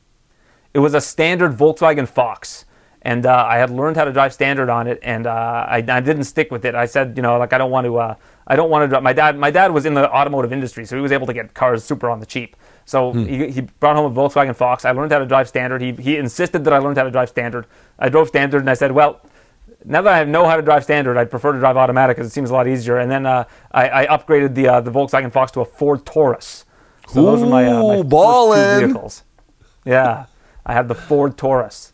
It was a standard Volkswagen Fox. And I had learned how to drive standard on it, and I didn't stick with it. I said, I don't want to drive. My dad was in the automotive industry, so he was able to get cars super on the cheap. So he brought home a Volkswagen Fox. I learned how to drive standard. He insisted that I learned how to drive standard. I drove standard, and I said, well, now that I know how to drive standard, I'd prefer to drive automatic because it seems a lot easier. And then I upgraded the Volkswagen Fox to a Ford Taurus. So those are my first 2 vehicles. Yeah, I had the Ford Taurus.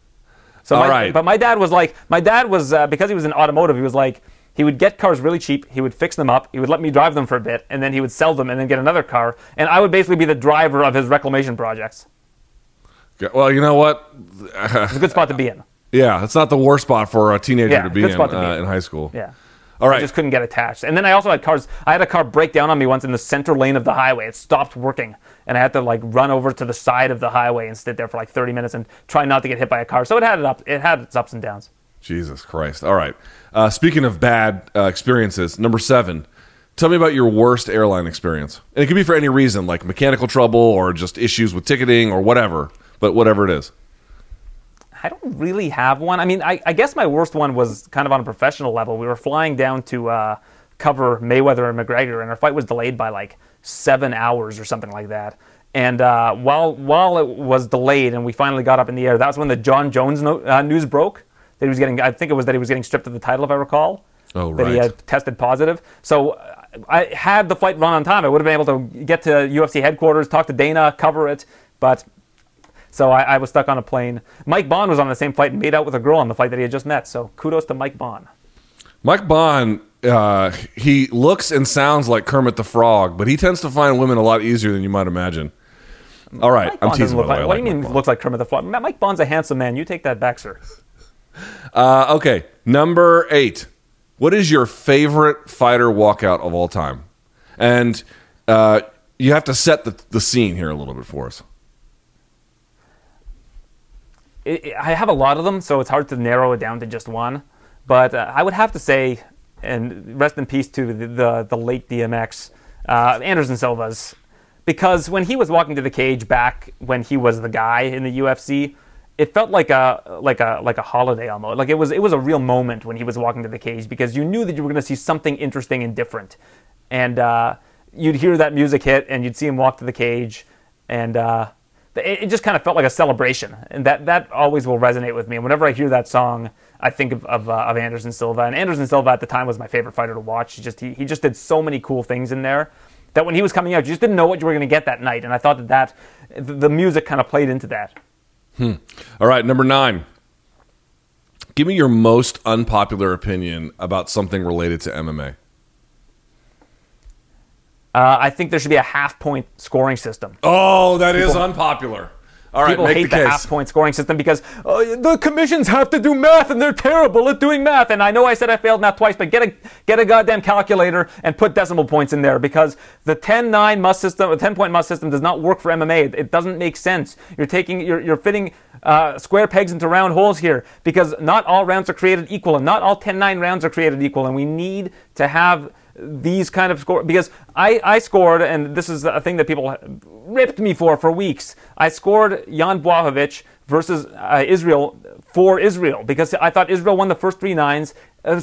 So but my dad was because he was in automotive, he would get cars really cheap, he would fix them up, he would let me drive them for a bit, and then he would sell them and then get another car, and I would basically be the driver of his reclamation projects. Well, you know what? It's a good spot to be in. Yeah, it's not the worst spot for a teenager to be in high school. Yeah. All right. I just couldn't get attached. And then I also had cars. I had a car break down on me once in the center lane of the highway. It stopped working. And I had to run over to the side of the highway and sit there for 30 minutes and try not to get hit by a car. So it had its ups and downs. Jesus Christ. All right. Speaking of bad experiences, number 7, tell me about your worst airline experience. And it could be for any reason, like mechanical trouble or just issues with ticketing or whatever. But whatever it is. I don't really have one. I mean, I guess my worst one was kind of on a professional level. We were flying down to cover Mayweather and McGregor, and our flight was delayed by 7 hours or something like that. And while it was delayed and we finally got up in the air, that was when the John Jones news broke. That he was getting, I think it was that he was getting stripped of the title, if I recall. Oh, right. That he had tested positive. So I had the flight run on time. I would have been able to get to UFC headquarters, talk to Dana, cover it, but So I was stuck on a plane. Mike Bond was on the same flight and made out with a girl on the flight that he had just met. So kudos to Mike Bond. Mike Bond, he looks and sounds like Kermit the Frog, but he tends to find women a lot easier than you might imagine. All right, I'm teasing. What do you mean looks like Kermit the Frog? Mike Bond's a handsome man. You take that back, sir. Okay, number 8. What is your favorite fighter walkout of all time? And you have to set the scene here a little bit for us. I have a lot of them, so it's hard to narrow it down to just one. But I would have to say, and rest in peace to the late DMX, Anderson Silva's, because when he was walking to the cage back when he was the guy in the UFC, it felt like a holiday almost. Like it was a real moment when he was walking to the cage, because you knew that you were going to see something interesting and different, and you'd hear that music hit and you'd see him walk to the cage, and it just kind of felt like a celebration, and that always will resonate with me. And whenever I hear that song, I think of Anderson Silva. And Anderson Silva at the time was my favorite fighter to watch. He just did so many cool things in there that when he was coming out, you just didn't know what you were going to get that night. And I thought that the music kind of played into that. All right, number 9. Give me your most unpopular opinion about something related to MMA. I think there should be a half-point scoring system. Oh, that is unpopular. All right, people make hate the the case. half-point scoring system because the commissions have to do math and they're terrible at doing math. And I know I said I failed math twice, but get a goddamn calculator and put decimal points in there, because the 10-9 must system, a 10-point must system, does not work for MMA. It doesn't make sense. You're fitting square pegs into round holes here, because not all rounds are created equal, and not all 10-9 rounds are created equal, and we need to have these kind of score, because I scored, and this is a thing that people ripped me for weeks. I scored Jan Blachowicz versus Israel for Israel, because I thought Israel won the first 3 rounds,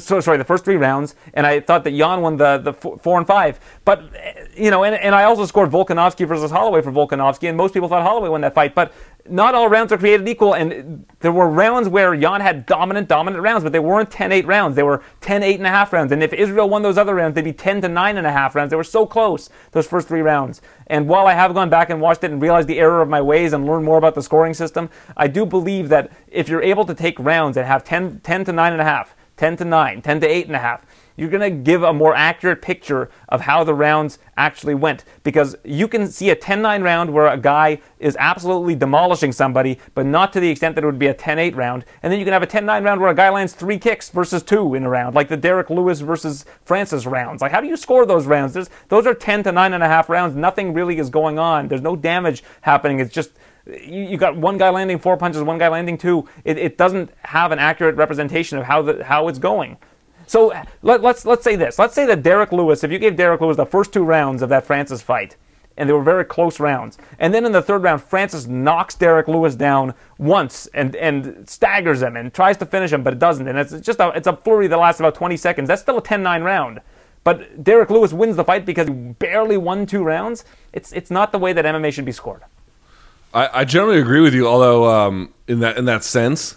and I thought that Jan won the 4 and 5. But and I also scored Volkanovski versus Holloway for Volkanovski, and most people thought Holloway won that fight. But not all rounds are created equal, and there were rounds where Jan had dominant rounds, but they weren't 10-8 rounds. They were 10-8.5 rounds. And if Israel won those other rounds, they'd be 10-9.5 rounds. They were so close, those first 3 rounds. And while I have gone back and watched it and realized the error of my ways and learned more about the scoring system, I do believe that if you're able to take rounds and have 10-9.5, 10-9, 10-8.5, you're going to give a more accurate picture of how the rounds actually went. Because you can see a 10-9 round where a guy is absolutely demolishing somebody, but not to the extent that it would be a 10-8 round. And then you can have a 10-9 round where a guy lands 3 kicks versus 2 in a round, like the Derek Lewis versus Francis rounds. Like, how do you score those rounds? Those are 10-9.5 rounds. Nothing really is going on. There's no damage happening. It's just you got one guy landing 4 punches, one guy landing 2. It doesn't have an accurate representation of how it's going. So let's say this. Let's say that Derek Lewis, if you gave Derek Lewis the first 2 rounds of that Francis fight, and they were very close rounds, and then in the 3rd round, Francis knocks Derek Lewis down once and staggers him and tries to finish him, but it doesn't. And it's a flurry that lasts about 20 seconds. That's still a 10-9 round. But Derek Lewis wins the fight because he barely won 2 rounds. It's not the way that MMA should be scored. I generally agree with you, although in that sense,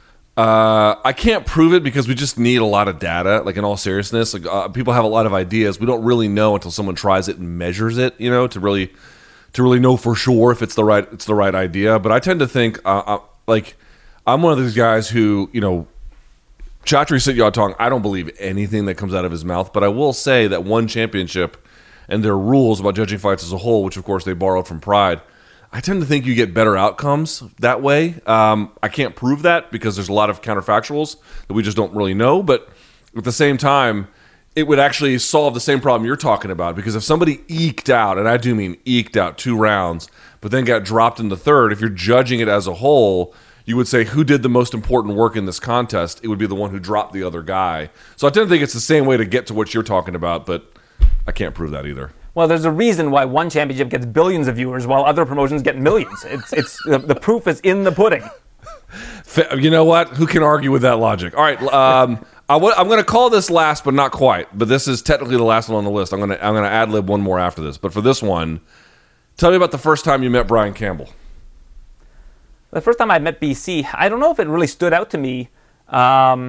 I can't prove it because we just need a lot of data. Like, in all seriousness, like people have a lot of ideas. We don't really know until someone tries it and measures it, to really know for sure if it's the right idea. But I tend to think like I'm one of these guys who, Chatri Sityodtong, I don't believe anything that comes out of his mouth, but I will say that one championship and their rules about judging fights as a whole, which of course they borrowed from Pride, I tend to think you get better outcomes that way. I can't prove that because there's a lot of counterfactuals that we just don't really know. But at the same time, it would actually solve the same problem you're talking about. Because if somebody eked out, and I do mean eked out 2 rounds, but then got dropped in the 3rd, if you're judging it as a whole, you would say who did the most important work in this contest. It would be the one who dropped the other guy. So I tend to think it's the same way to get to what you're talking about, but I can't prove that either. Well, there's a reason why one championship gets billions of viewers while other promotions get millions. It's the proof is in the pudding. You know what? Who can argue with that logic? All right, I'm going to call this last, but not quite. But this is technically the last one on the list. I'm going to ad lib one more after this. But for this one, tell me about the first time you met Brian Campbell. The first time I met BC, I don't know if it really stood out to me.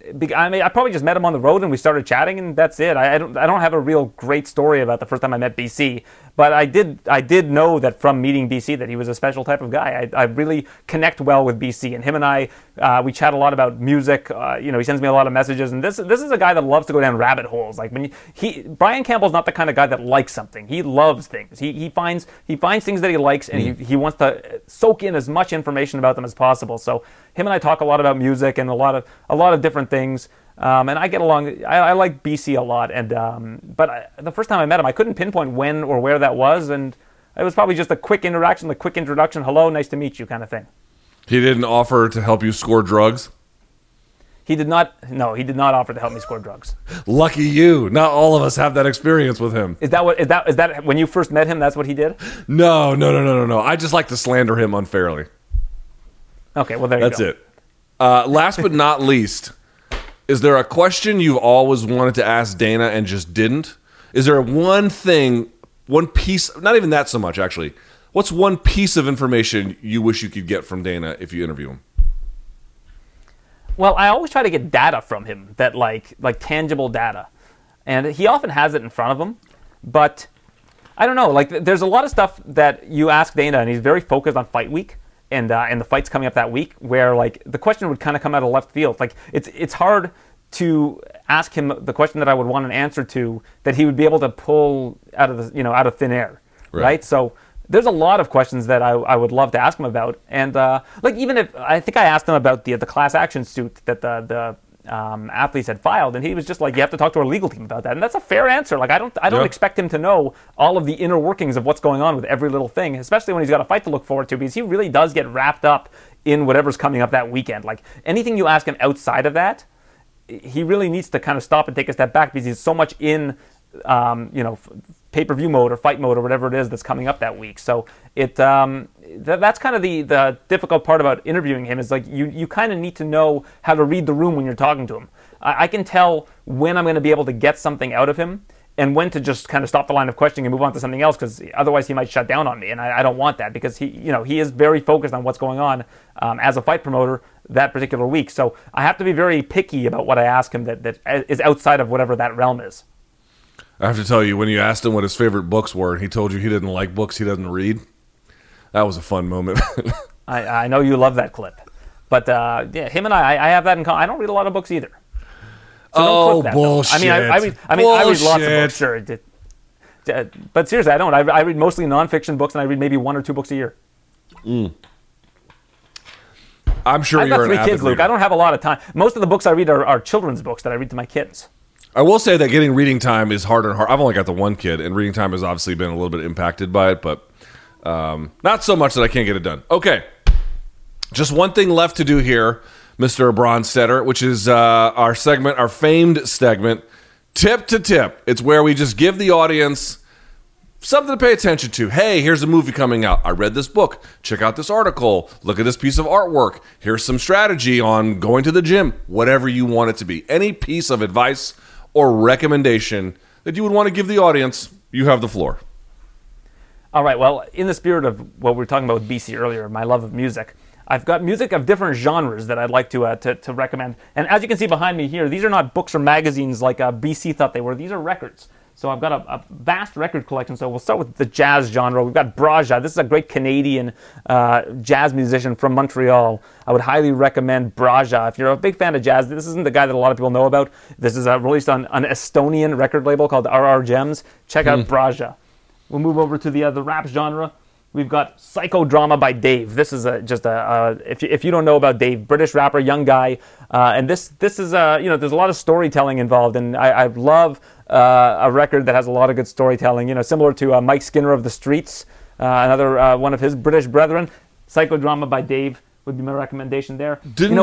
I mean, I probably just met him on the road and we started chatting, and that's it. I don't have a real great story about the first time I met BC, but I did know that from meeting BC that he was a special type of guy. I really connect well with BC, and him and I we chat a lot about music. He sends me a lot of messages, and this is a guy that loves to go down rabbit holes. Like Brian Campbell's not the kind of guy that likes something. He loves things. He finds things that he likes, and he wants to soak in as much information about them as possible. So him and I talk a lot about music and a lot of different things. And I get along. I like BC a lot, and the first time I met him, I couldn't pinpoint when or where that was, and it was probably just a quick interaction, hello, nice to meet you, kind of thing. He didn't offer to help you score drugs? He did not. No, he did not offer to help me score drugs. Lucky you. Not all of us have that experience with him. Is that when you first met him? That's what he did? No. I just like to slander him unfairly. Okay, well there you go. That's it. Last but not least. Is there a question you've always wanted to ask Dana and just didn't? Is there one thing, one piece, not even that so much actually, what's one piece of information you wish you could get from Dana if you interview him? Well, I always try to get data from him, that like tangible data. And he often has it in front of him, but I don't know, like there's a lot of stuff that you ask Dana and he's very focused on fight week. And the fight's coming up that week, where like the question would kind of come out of left field. Like it's hard to ask him the question that I would want an answer to that he would be able to pull out of out of thin air, right? So there's a lot of questions that I would love to ask him about, and like even if I think I asked him about the class action suit that the athletes had filed, and he was just like, you have to talk to our legal team about that, and that's a fair answer. Like I don't expect him to know all of the inner workings of what's going on with every little thing, especially when he's got a fight to look forward to, because he really does get wrapped up in whatever's coming up that weekend. Like anything you ask him outside of that, he really needs to kind of stop and take a step back, because he's so much in pay-per-view mode or fight mode or whatever it is that's coming up that week. So that's kind of the difficult part about interviewing him, is like you kind of need to know how to read the room when you're talking to him. I can tell when I'm going to be able to get something out of him and when to just kind of stop the line of questioning and move on to something else, because otherwise he might shut down on me, and I don't want that, because he is very focused on what's going on as a fight promoter that particular week. So I have to be very picky about what I ask him that is outside of whatever that realm is. I have to tell you, when you asked him what his favorite books were, and he told you he didn't like books he doesn't read, that was a fun moment. I know you love that clip. But him and I have that in common. I don't read a lot of books either. So don't clip that, bullshit. Though. I read lots of books, sure. But seriously, I don't. I read mostly nonfiction books, and I read maybe 1 or 2 books a year. I'm sure I've you're got an 3 avid kids, Luke. reader. I don't have a lot of time. Most of the books I read are children's books that I read to my kids. I will say that getting reading time is harder and harder. I've only got the one kid, and reading time has obviously been a little bit impacted by it, but not so much that I can't get it done. Okay. Just one thing left to do here, Mr. Bronstetter, which is our segment, our famed segment, Tip to Tip. It's where we just give the audience something to pay attention to. Hey, here's a movie coming out. I read this book. Check out this article. Look at this piece of artwork. Here's some strategy on going to the gym. Whatever you want it to be. Any piece of advice or recommendation that you would want to give the audience, you have the floor. All right, well, in the spirit of what we were talking about with BC earlier, my love of music, I've got music of different genres that I'd like to recommend. And as you can see behind me here, these are not books or magazines like BC thought they were. These are records. So I've got a vast record collection. So we'll start with the jazz genre. We've got Braja. This is a great Canadian jazz musician from Montreal. I would highly recommend Braja. If you're a big fan of jazz, this isn't the guy that a lot of people know about. This is released on an Estonian record label called RR Gems. Check out Braja. We'll move over to the rap genre. We've got Psychodrama by Dave. This is if you don't know about Dave, British rapper, young guy, and this is there's a lot of storytelling involved, and I love a record that has a lot of good storytelling. Similar to Mike Skinner of the Streets, another one of his British brethren. Psychodrama by Dave would be my recommendation there.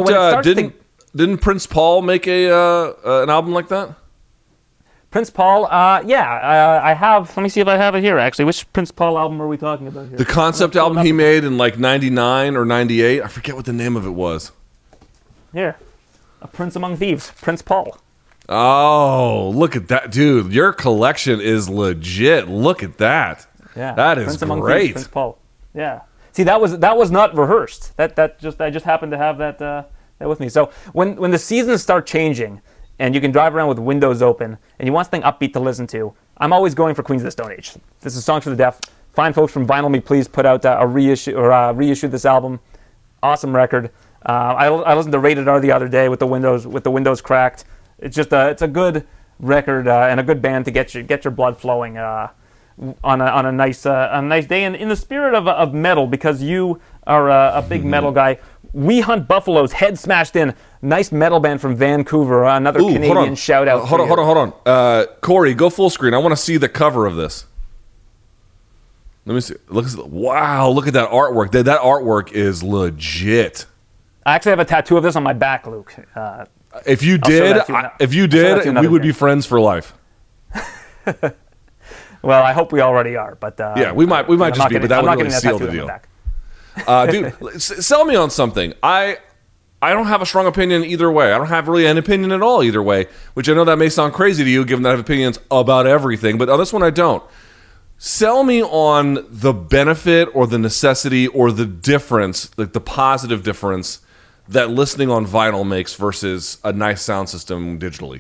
Didn't Prince Paul make an album like that? Prince Paul, I have. Let me see if I have it here, actually. Which Prince Paul album are we talking about here? The concept album he made in like 99 or 98. I forget what the name of it was. Here. A Prince Among Thieves. Prince Paul. Oh, look at that. Dude, your collection is legit. Look at that. Yeah. That is Prince Among great. Thieves, Prince Paul. Yeah. See, that was not rehearsed. I just happened to have that Stay with me. So when the seasons start changing and you can drive around with windows open and you want something upbeat to listen to, I'm always going for Queens of the Stone Age. This is Songs for the Deaf. Fine folks from Vinyl Me Please put out a reissued this album. Awesome record. I listened to Rated R the other day with the windows cracked. It's just it's a good record and a good band to get your blood flowing on a nice day in the spirit of metal, because you are a big metal guy. We Hunt Buffaloes, Head Smashed In, nice metal band from Vancouver. Another Canadian shout out. Hold on. Corey, go full screen. I want to see the cover of this. Let me see. Wow, look at that artwork. That artwork is legit. I actually have a tattoo of this on my back, Luke. If you did, we would be friends for life. Well, I hope we already are, but yeah, we might just be, but that would really seal the deal. Dude, sell me on something. I don't have a strong opinion either way. I don't have really an opinion at all either way, which I know that may sound crazy to you, given that I have opinions about everything, but on this one I don't. Sell me on the benefit or the necessity or the difference, like the positive difference that listening on vinyl makes versus a nice sound system digitally.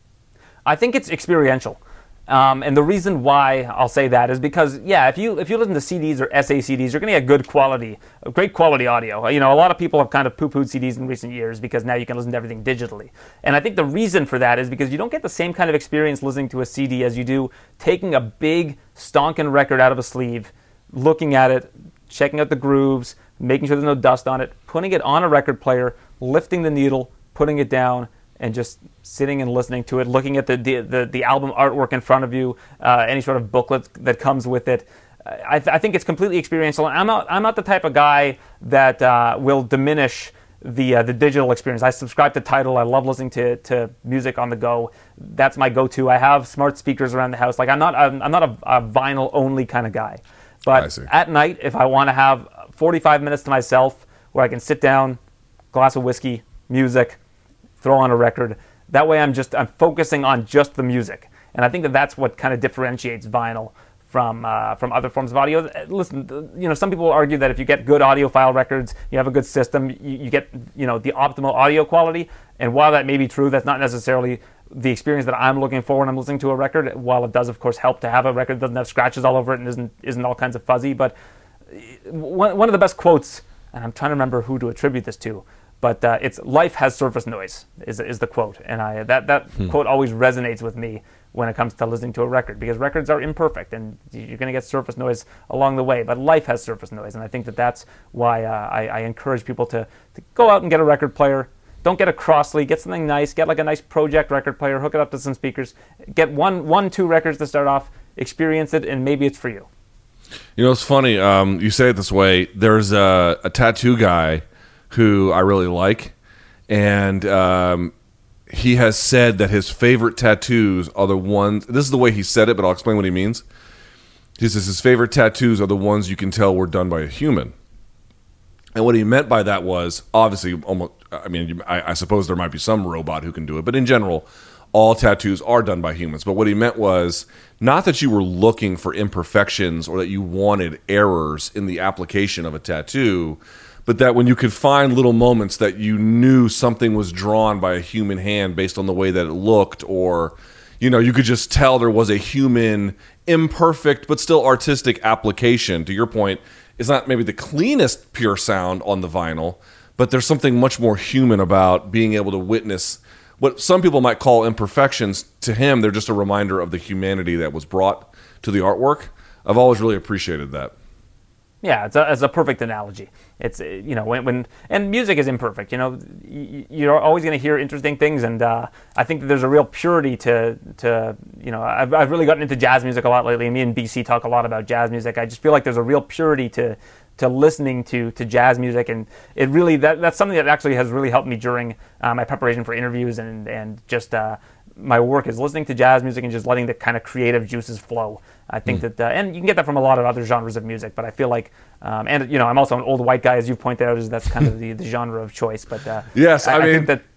I think it's experiential. And the reason why I'll say that is because, yeah, if you listen to CDs or SACDs, you're going to get great quality audio. You know, a lot of people have kind of poo-pooed CDs in recent years because now you can listen to everything digitally. And I think the reason for that is because you don't get the same kind of experience listening to a CD as you do taking a big stonking record out of a sleeve, looking at it, checking out the grooves, making sure there's no dust on it, putting it on a record player, lifting the needle, putting it down, and just sitting and listening to it, looking at the album artwork in front of you, any sort of booklet that comes with it. I think it's completely experiential. And I'm not the type of guy that will diminish the digital experience. I subscribe to Tidal. I love listening to music on the go. That's my go-to. I have smart speakers around the house. Like I'm not a vinyl only kind of guy. But at night, if I want to have 45 minutes to myself where I can sit down, glass of whiskey, music, throw on a record. That way I'm focusing on just the music. And I think that's what kind of differentiates vinyl from other forms of audio. Listen, you know, some people will argue that if you get good audiophile records, you have a good system, you get, you know, the optimal audio quality. And while that may be true, that's not necessarily the experience that I'm looking for when I'm listening to a record. While it does, of course, help to have a record that doesn't have scratches all over it and isn't all kinds of fuzzy. But one of the best quotes, and I'm trying to remember who to attribute this to, but it's "Life has surface noise" is the quote, and that quote always resonates with me when it comes to listening to a record, because records are imperfect and you're going to get surface noise along the way, but life has surface noise, and I think that's why I encourage people to go out and get a record player. Don't get a Crossley, get something nice, get like a nice project record player, hook it up to some speakers, get two records to start off, experience it, and maybe it's for you. You know, it's funny, you say it this way. There's a tattoo guy who I really like, and he has said that his favorite tattoos are the ones, this is the way he said it, but I'll explain what he means. He says his favorite tattoos are the ones you can tell were done by a human. And what he meant by that was, obviously, almost, I mean, I suppose there might be some robot who can do it, but in general, all tattoos are done by humans. But what he meant was not that you were looking for imperfections or that you wanted errors in the application of a tattoo, but that when you could find little moments that you knew something was drawn by a human hand based on the way that it looked, or, you know, you could just tell there was a human, imperfect but still artistic application. To your point, it's not maybe the cleanest pure sound on the vinyl, but there's something much more human about being able to witness what some people might call imperfections. To him, they're just a reminder of the humanity that was brought to the artwork. I've always really appreciated that. Yeah, it's a perfect analogy. It's, you know, and music is imperfect. You know, you're always going to hear interesting things, and I think that there's a real purity to you know, I've really gotten into jazz music a lot lately. Me and BC talk a lot about jazz music. I just feel like there's a real purity to listening to jazz music, and it really that's something that actually has really helped me during my preparation for interviews and just my work, is listening to jazz music and just letting the kind of creative juices flow. I think that, and you can get that from a lot of other genres of music, but I feel like, and you know, I'm also an old white guy, as you've pointed out, that's kind of the genre of choice. But yes, I mean, think that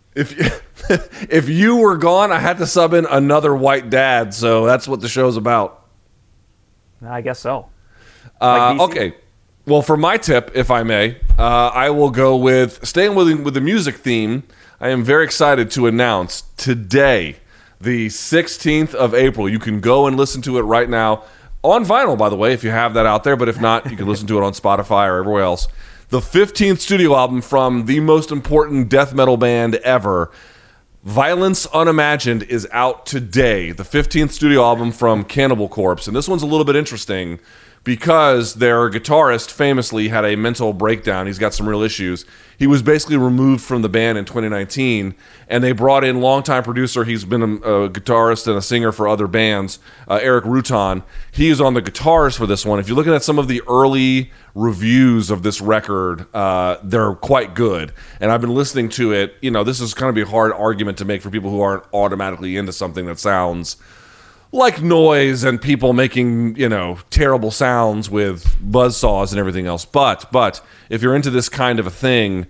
if you were gone, I had to sub in another white dad, so that's what the show's about. I guess so. Okay. Well, for my tip, if I may, I will go with staying with the music theme. I am very excited to announce today, the 16th of April. You can go and listen to it right now on vinyl, by the way, if you have that out there. But if not, you can listen to it on Spotify or everywhere else. The 15th studio album from the most important death metal band ever, Violence Unimagined, is out today. The 15th studio album from Cannibal Corpse. And this one's a little bit interesting because their guitarist famously had a mental breakdown. He's got some real issues. He was basically removed from the band in 2019, and they brought in longtime producer. He's been a guitarist and a singer for other bands, Eric Rutan. He is on the guitars for this one. If you're looking at some of the early reviews of this record, they're quite good. And I've been listening to it. You know, this is kind of be a hard argument to make for people who aren't automatically into something that sounds like noise and people making, you know, terrible sounds with buzzsaws and everything else. But if you're into this kind of a thing,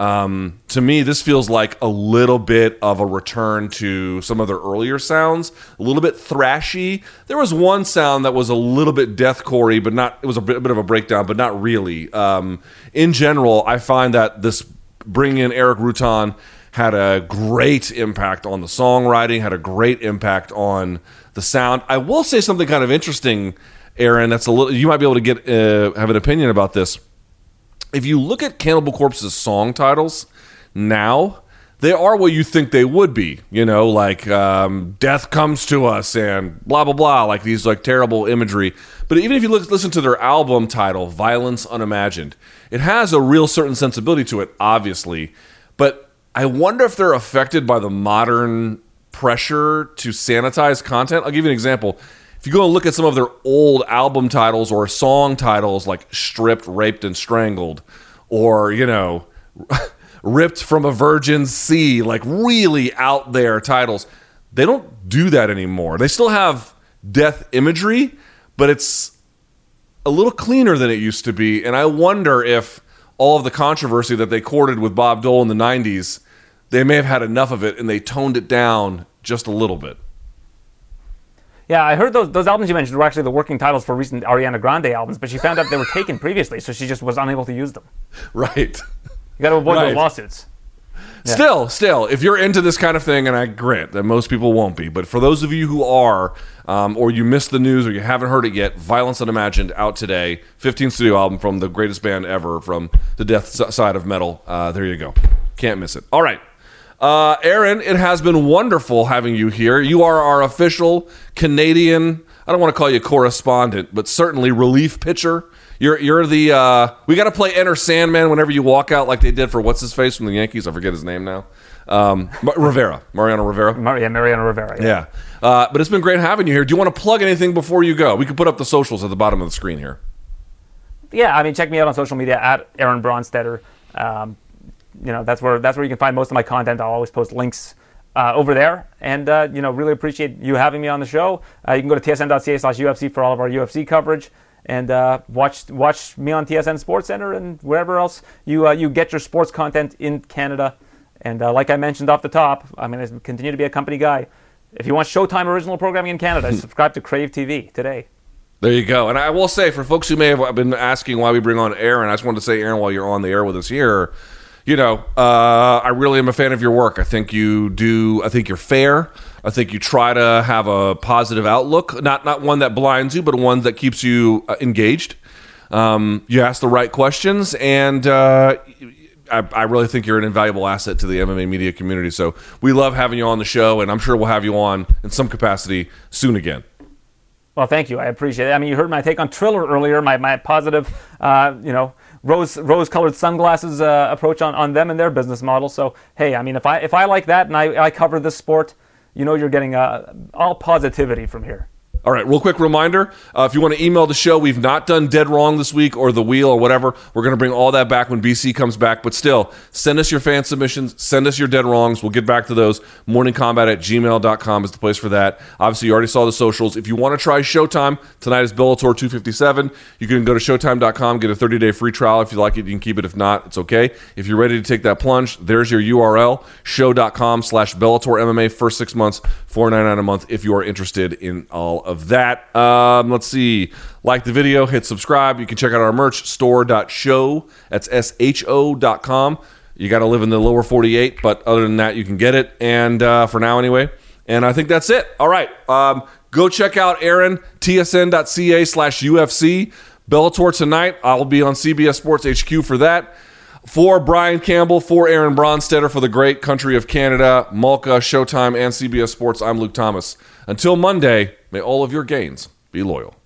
to me, this feels like a little bit of a return to some of their earlier sounds, a little bit thrashy. There was one sound that was a little bit deathcore-y, but not. It was a bit of a breakdown, but not really. In general, I find that this bringing in Eric Rutan had a great impact on the songwriting, had a great impact on the sound. I will say something kind of interesting, Aaron. That's a little. You might be able to get have an opinion about this. If you look at Cannibal Corpse's song titles now, they are what you think they would be. You know, like "Death Comes to Us" and blah blah blah, like these like terrible imagery. But even if you listen to their album title, "Violence Unimagined," it has a real certain sensibility to it, obviously. But I wonder if they're affected by the modern pressure to sanitize content. I'll give you an example. If you go and look at some of their old album titles or song titles like Stripped, Raped, and Strangled, or, you know, Ripped from a Virgin's Sea, like really out there titles, they don't do that anymore. They still have death imagery, but it's a little cleaner than it used to be. And I wonder if all of the controversy that they courted with Bob Dole in the 90s, they may have had enough of it and they toned it down just a little bit. Yeah, I heard those albums you mentioned were actually the working titles for recent Ariana Grande albums, but she found out they were taken previously, so she just was unable to use them. Right. You got to avoid those lawsuits. Yeah. Still, if you're into this kind of thing, and I grant that most people won't be, but for those of you who are, or you missed the news or you haven't heard it yet, Violence Unimagined out today, 15th studio album from the greatest band ever, from the death side of metal. There you go. Can't miss it. All right. Aaron, it has been wonderful having you here. You are our official Canadian, I don't want to call you correspondent, but certainly relief pitcher. You're the, we got to play Enter Sandman whenever you walk out like they did for what's-his-face from the Yankees. I forget his name now. Mariano Rivera. Mariano Rivera. Yeah. But it's been great having you here. Do you want to plug anything before you go? We can put up the socials at the bottom of the screen here. Yeah, I mean, check me out on social media at Aaron Bronstetter. You know, that's where you can find most of my content. I'll always post links over there. And, you know, really appreciate you having me on the show. You can go to tsn.ca/UFC for all of our UFC coverage. And watch me on TSN Sports Center and wherever else you get your sports content in Canada. And like I mentioned off the top, I'm going to continue to be a company guy. If you want Showtime original programming in Canada, subscribe to Crave TV today. There you go. And I will say, for folks who may have been asking why we bring on Aaron, I just wanted to say, Aaron, while you're on the air with us here, you know, I really am a fan of your work. I think you're fair. I think you try to have a positive outlook, not one that blinds you, but one that keeps you engaged. You ask the right questions, and I really think you're an invaluable asset to the MMA media community. So we love having you on the show, and I'm sure we'll have you on in some capacity soon again. Well, thank you. I appreciate it. I mean, you heard my take on Triller earlier, my positive, rose-colored sunglasses approach on them and their business model. So, hey, I mean, if I like that and I cover this sport, you know you're getting all positivity from here. All right, real quick reminder, if you want to email the show, we've not done Dead Wrong this week or The Wheel or whatever. We're going to bring all that back when BC comes back. But still, send us your fan submissions. Send us your Dead Wrongs. We'll get back to those. morningcombat@gmail.com is the place for that. Obviously, you already saw the socials. If you want to try Showtime, tonight is Bellator 257. You can go to Showtime.com, get a 30-day free trial. If you like it, you can keep it. If not, it's okay. If you're ready to take that plunge, there's your URL, show.com/Bellator MMA. First 6 months, $4.99 a month if you are interested in all of of that. Let's see. Like the video, hit subscribe. You can check out our merch, store.show. That's SHO.com. You got to live in the lower 48, but other than that, you can get it. And for now, anyway. And I think that's it. All right. Go check out Aaron, tsn.ca/UFC. Bellator tonight. I'll be on CBS Sports HQ for that. For Brian Campbell, for Aaron Bronstetter, for the great country of Canada, Malka, Showtime, and CBS Sports, I'm Luke Thomas. Until Monday, may all of your gains be loyal.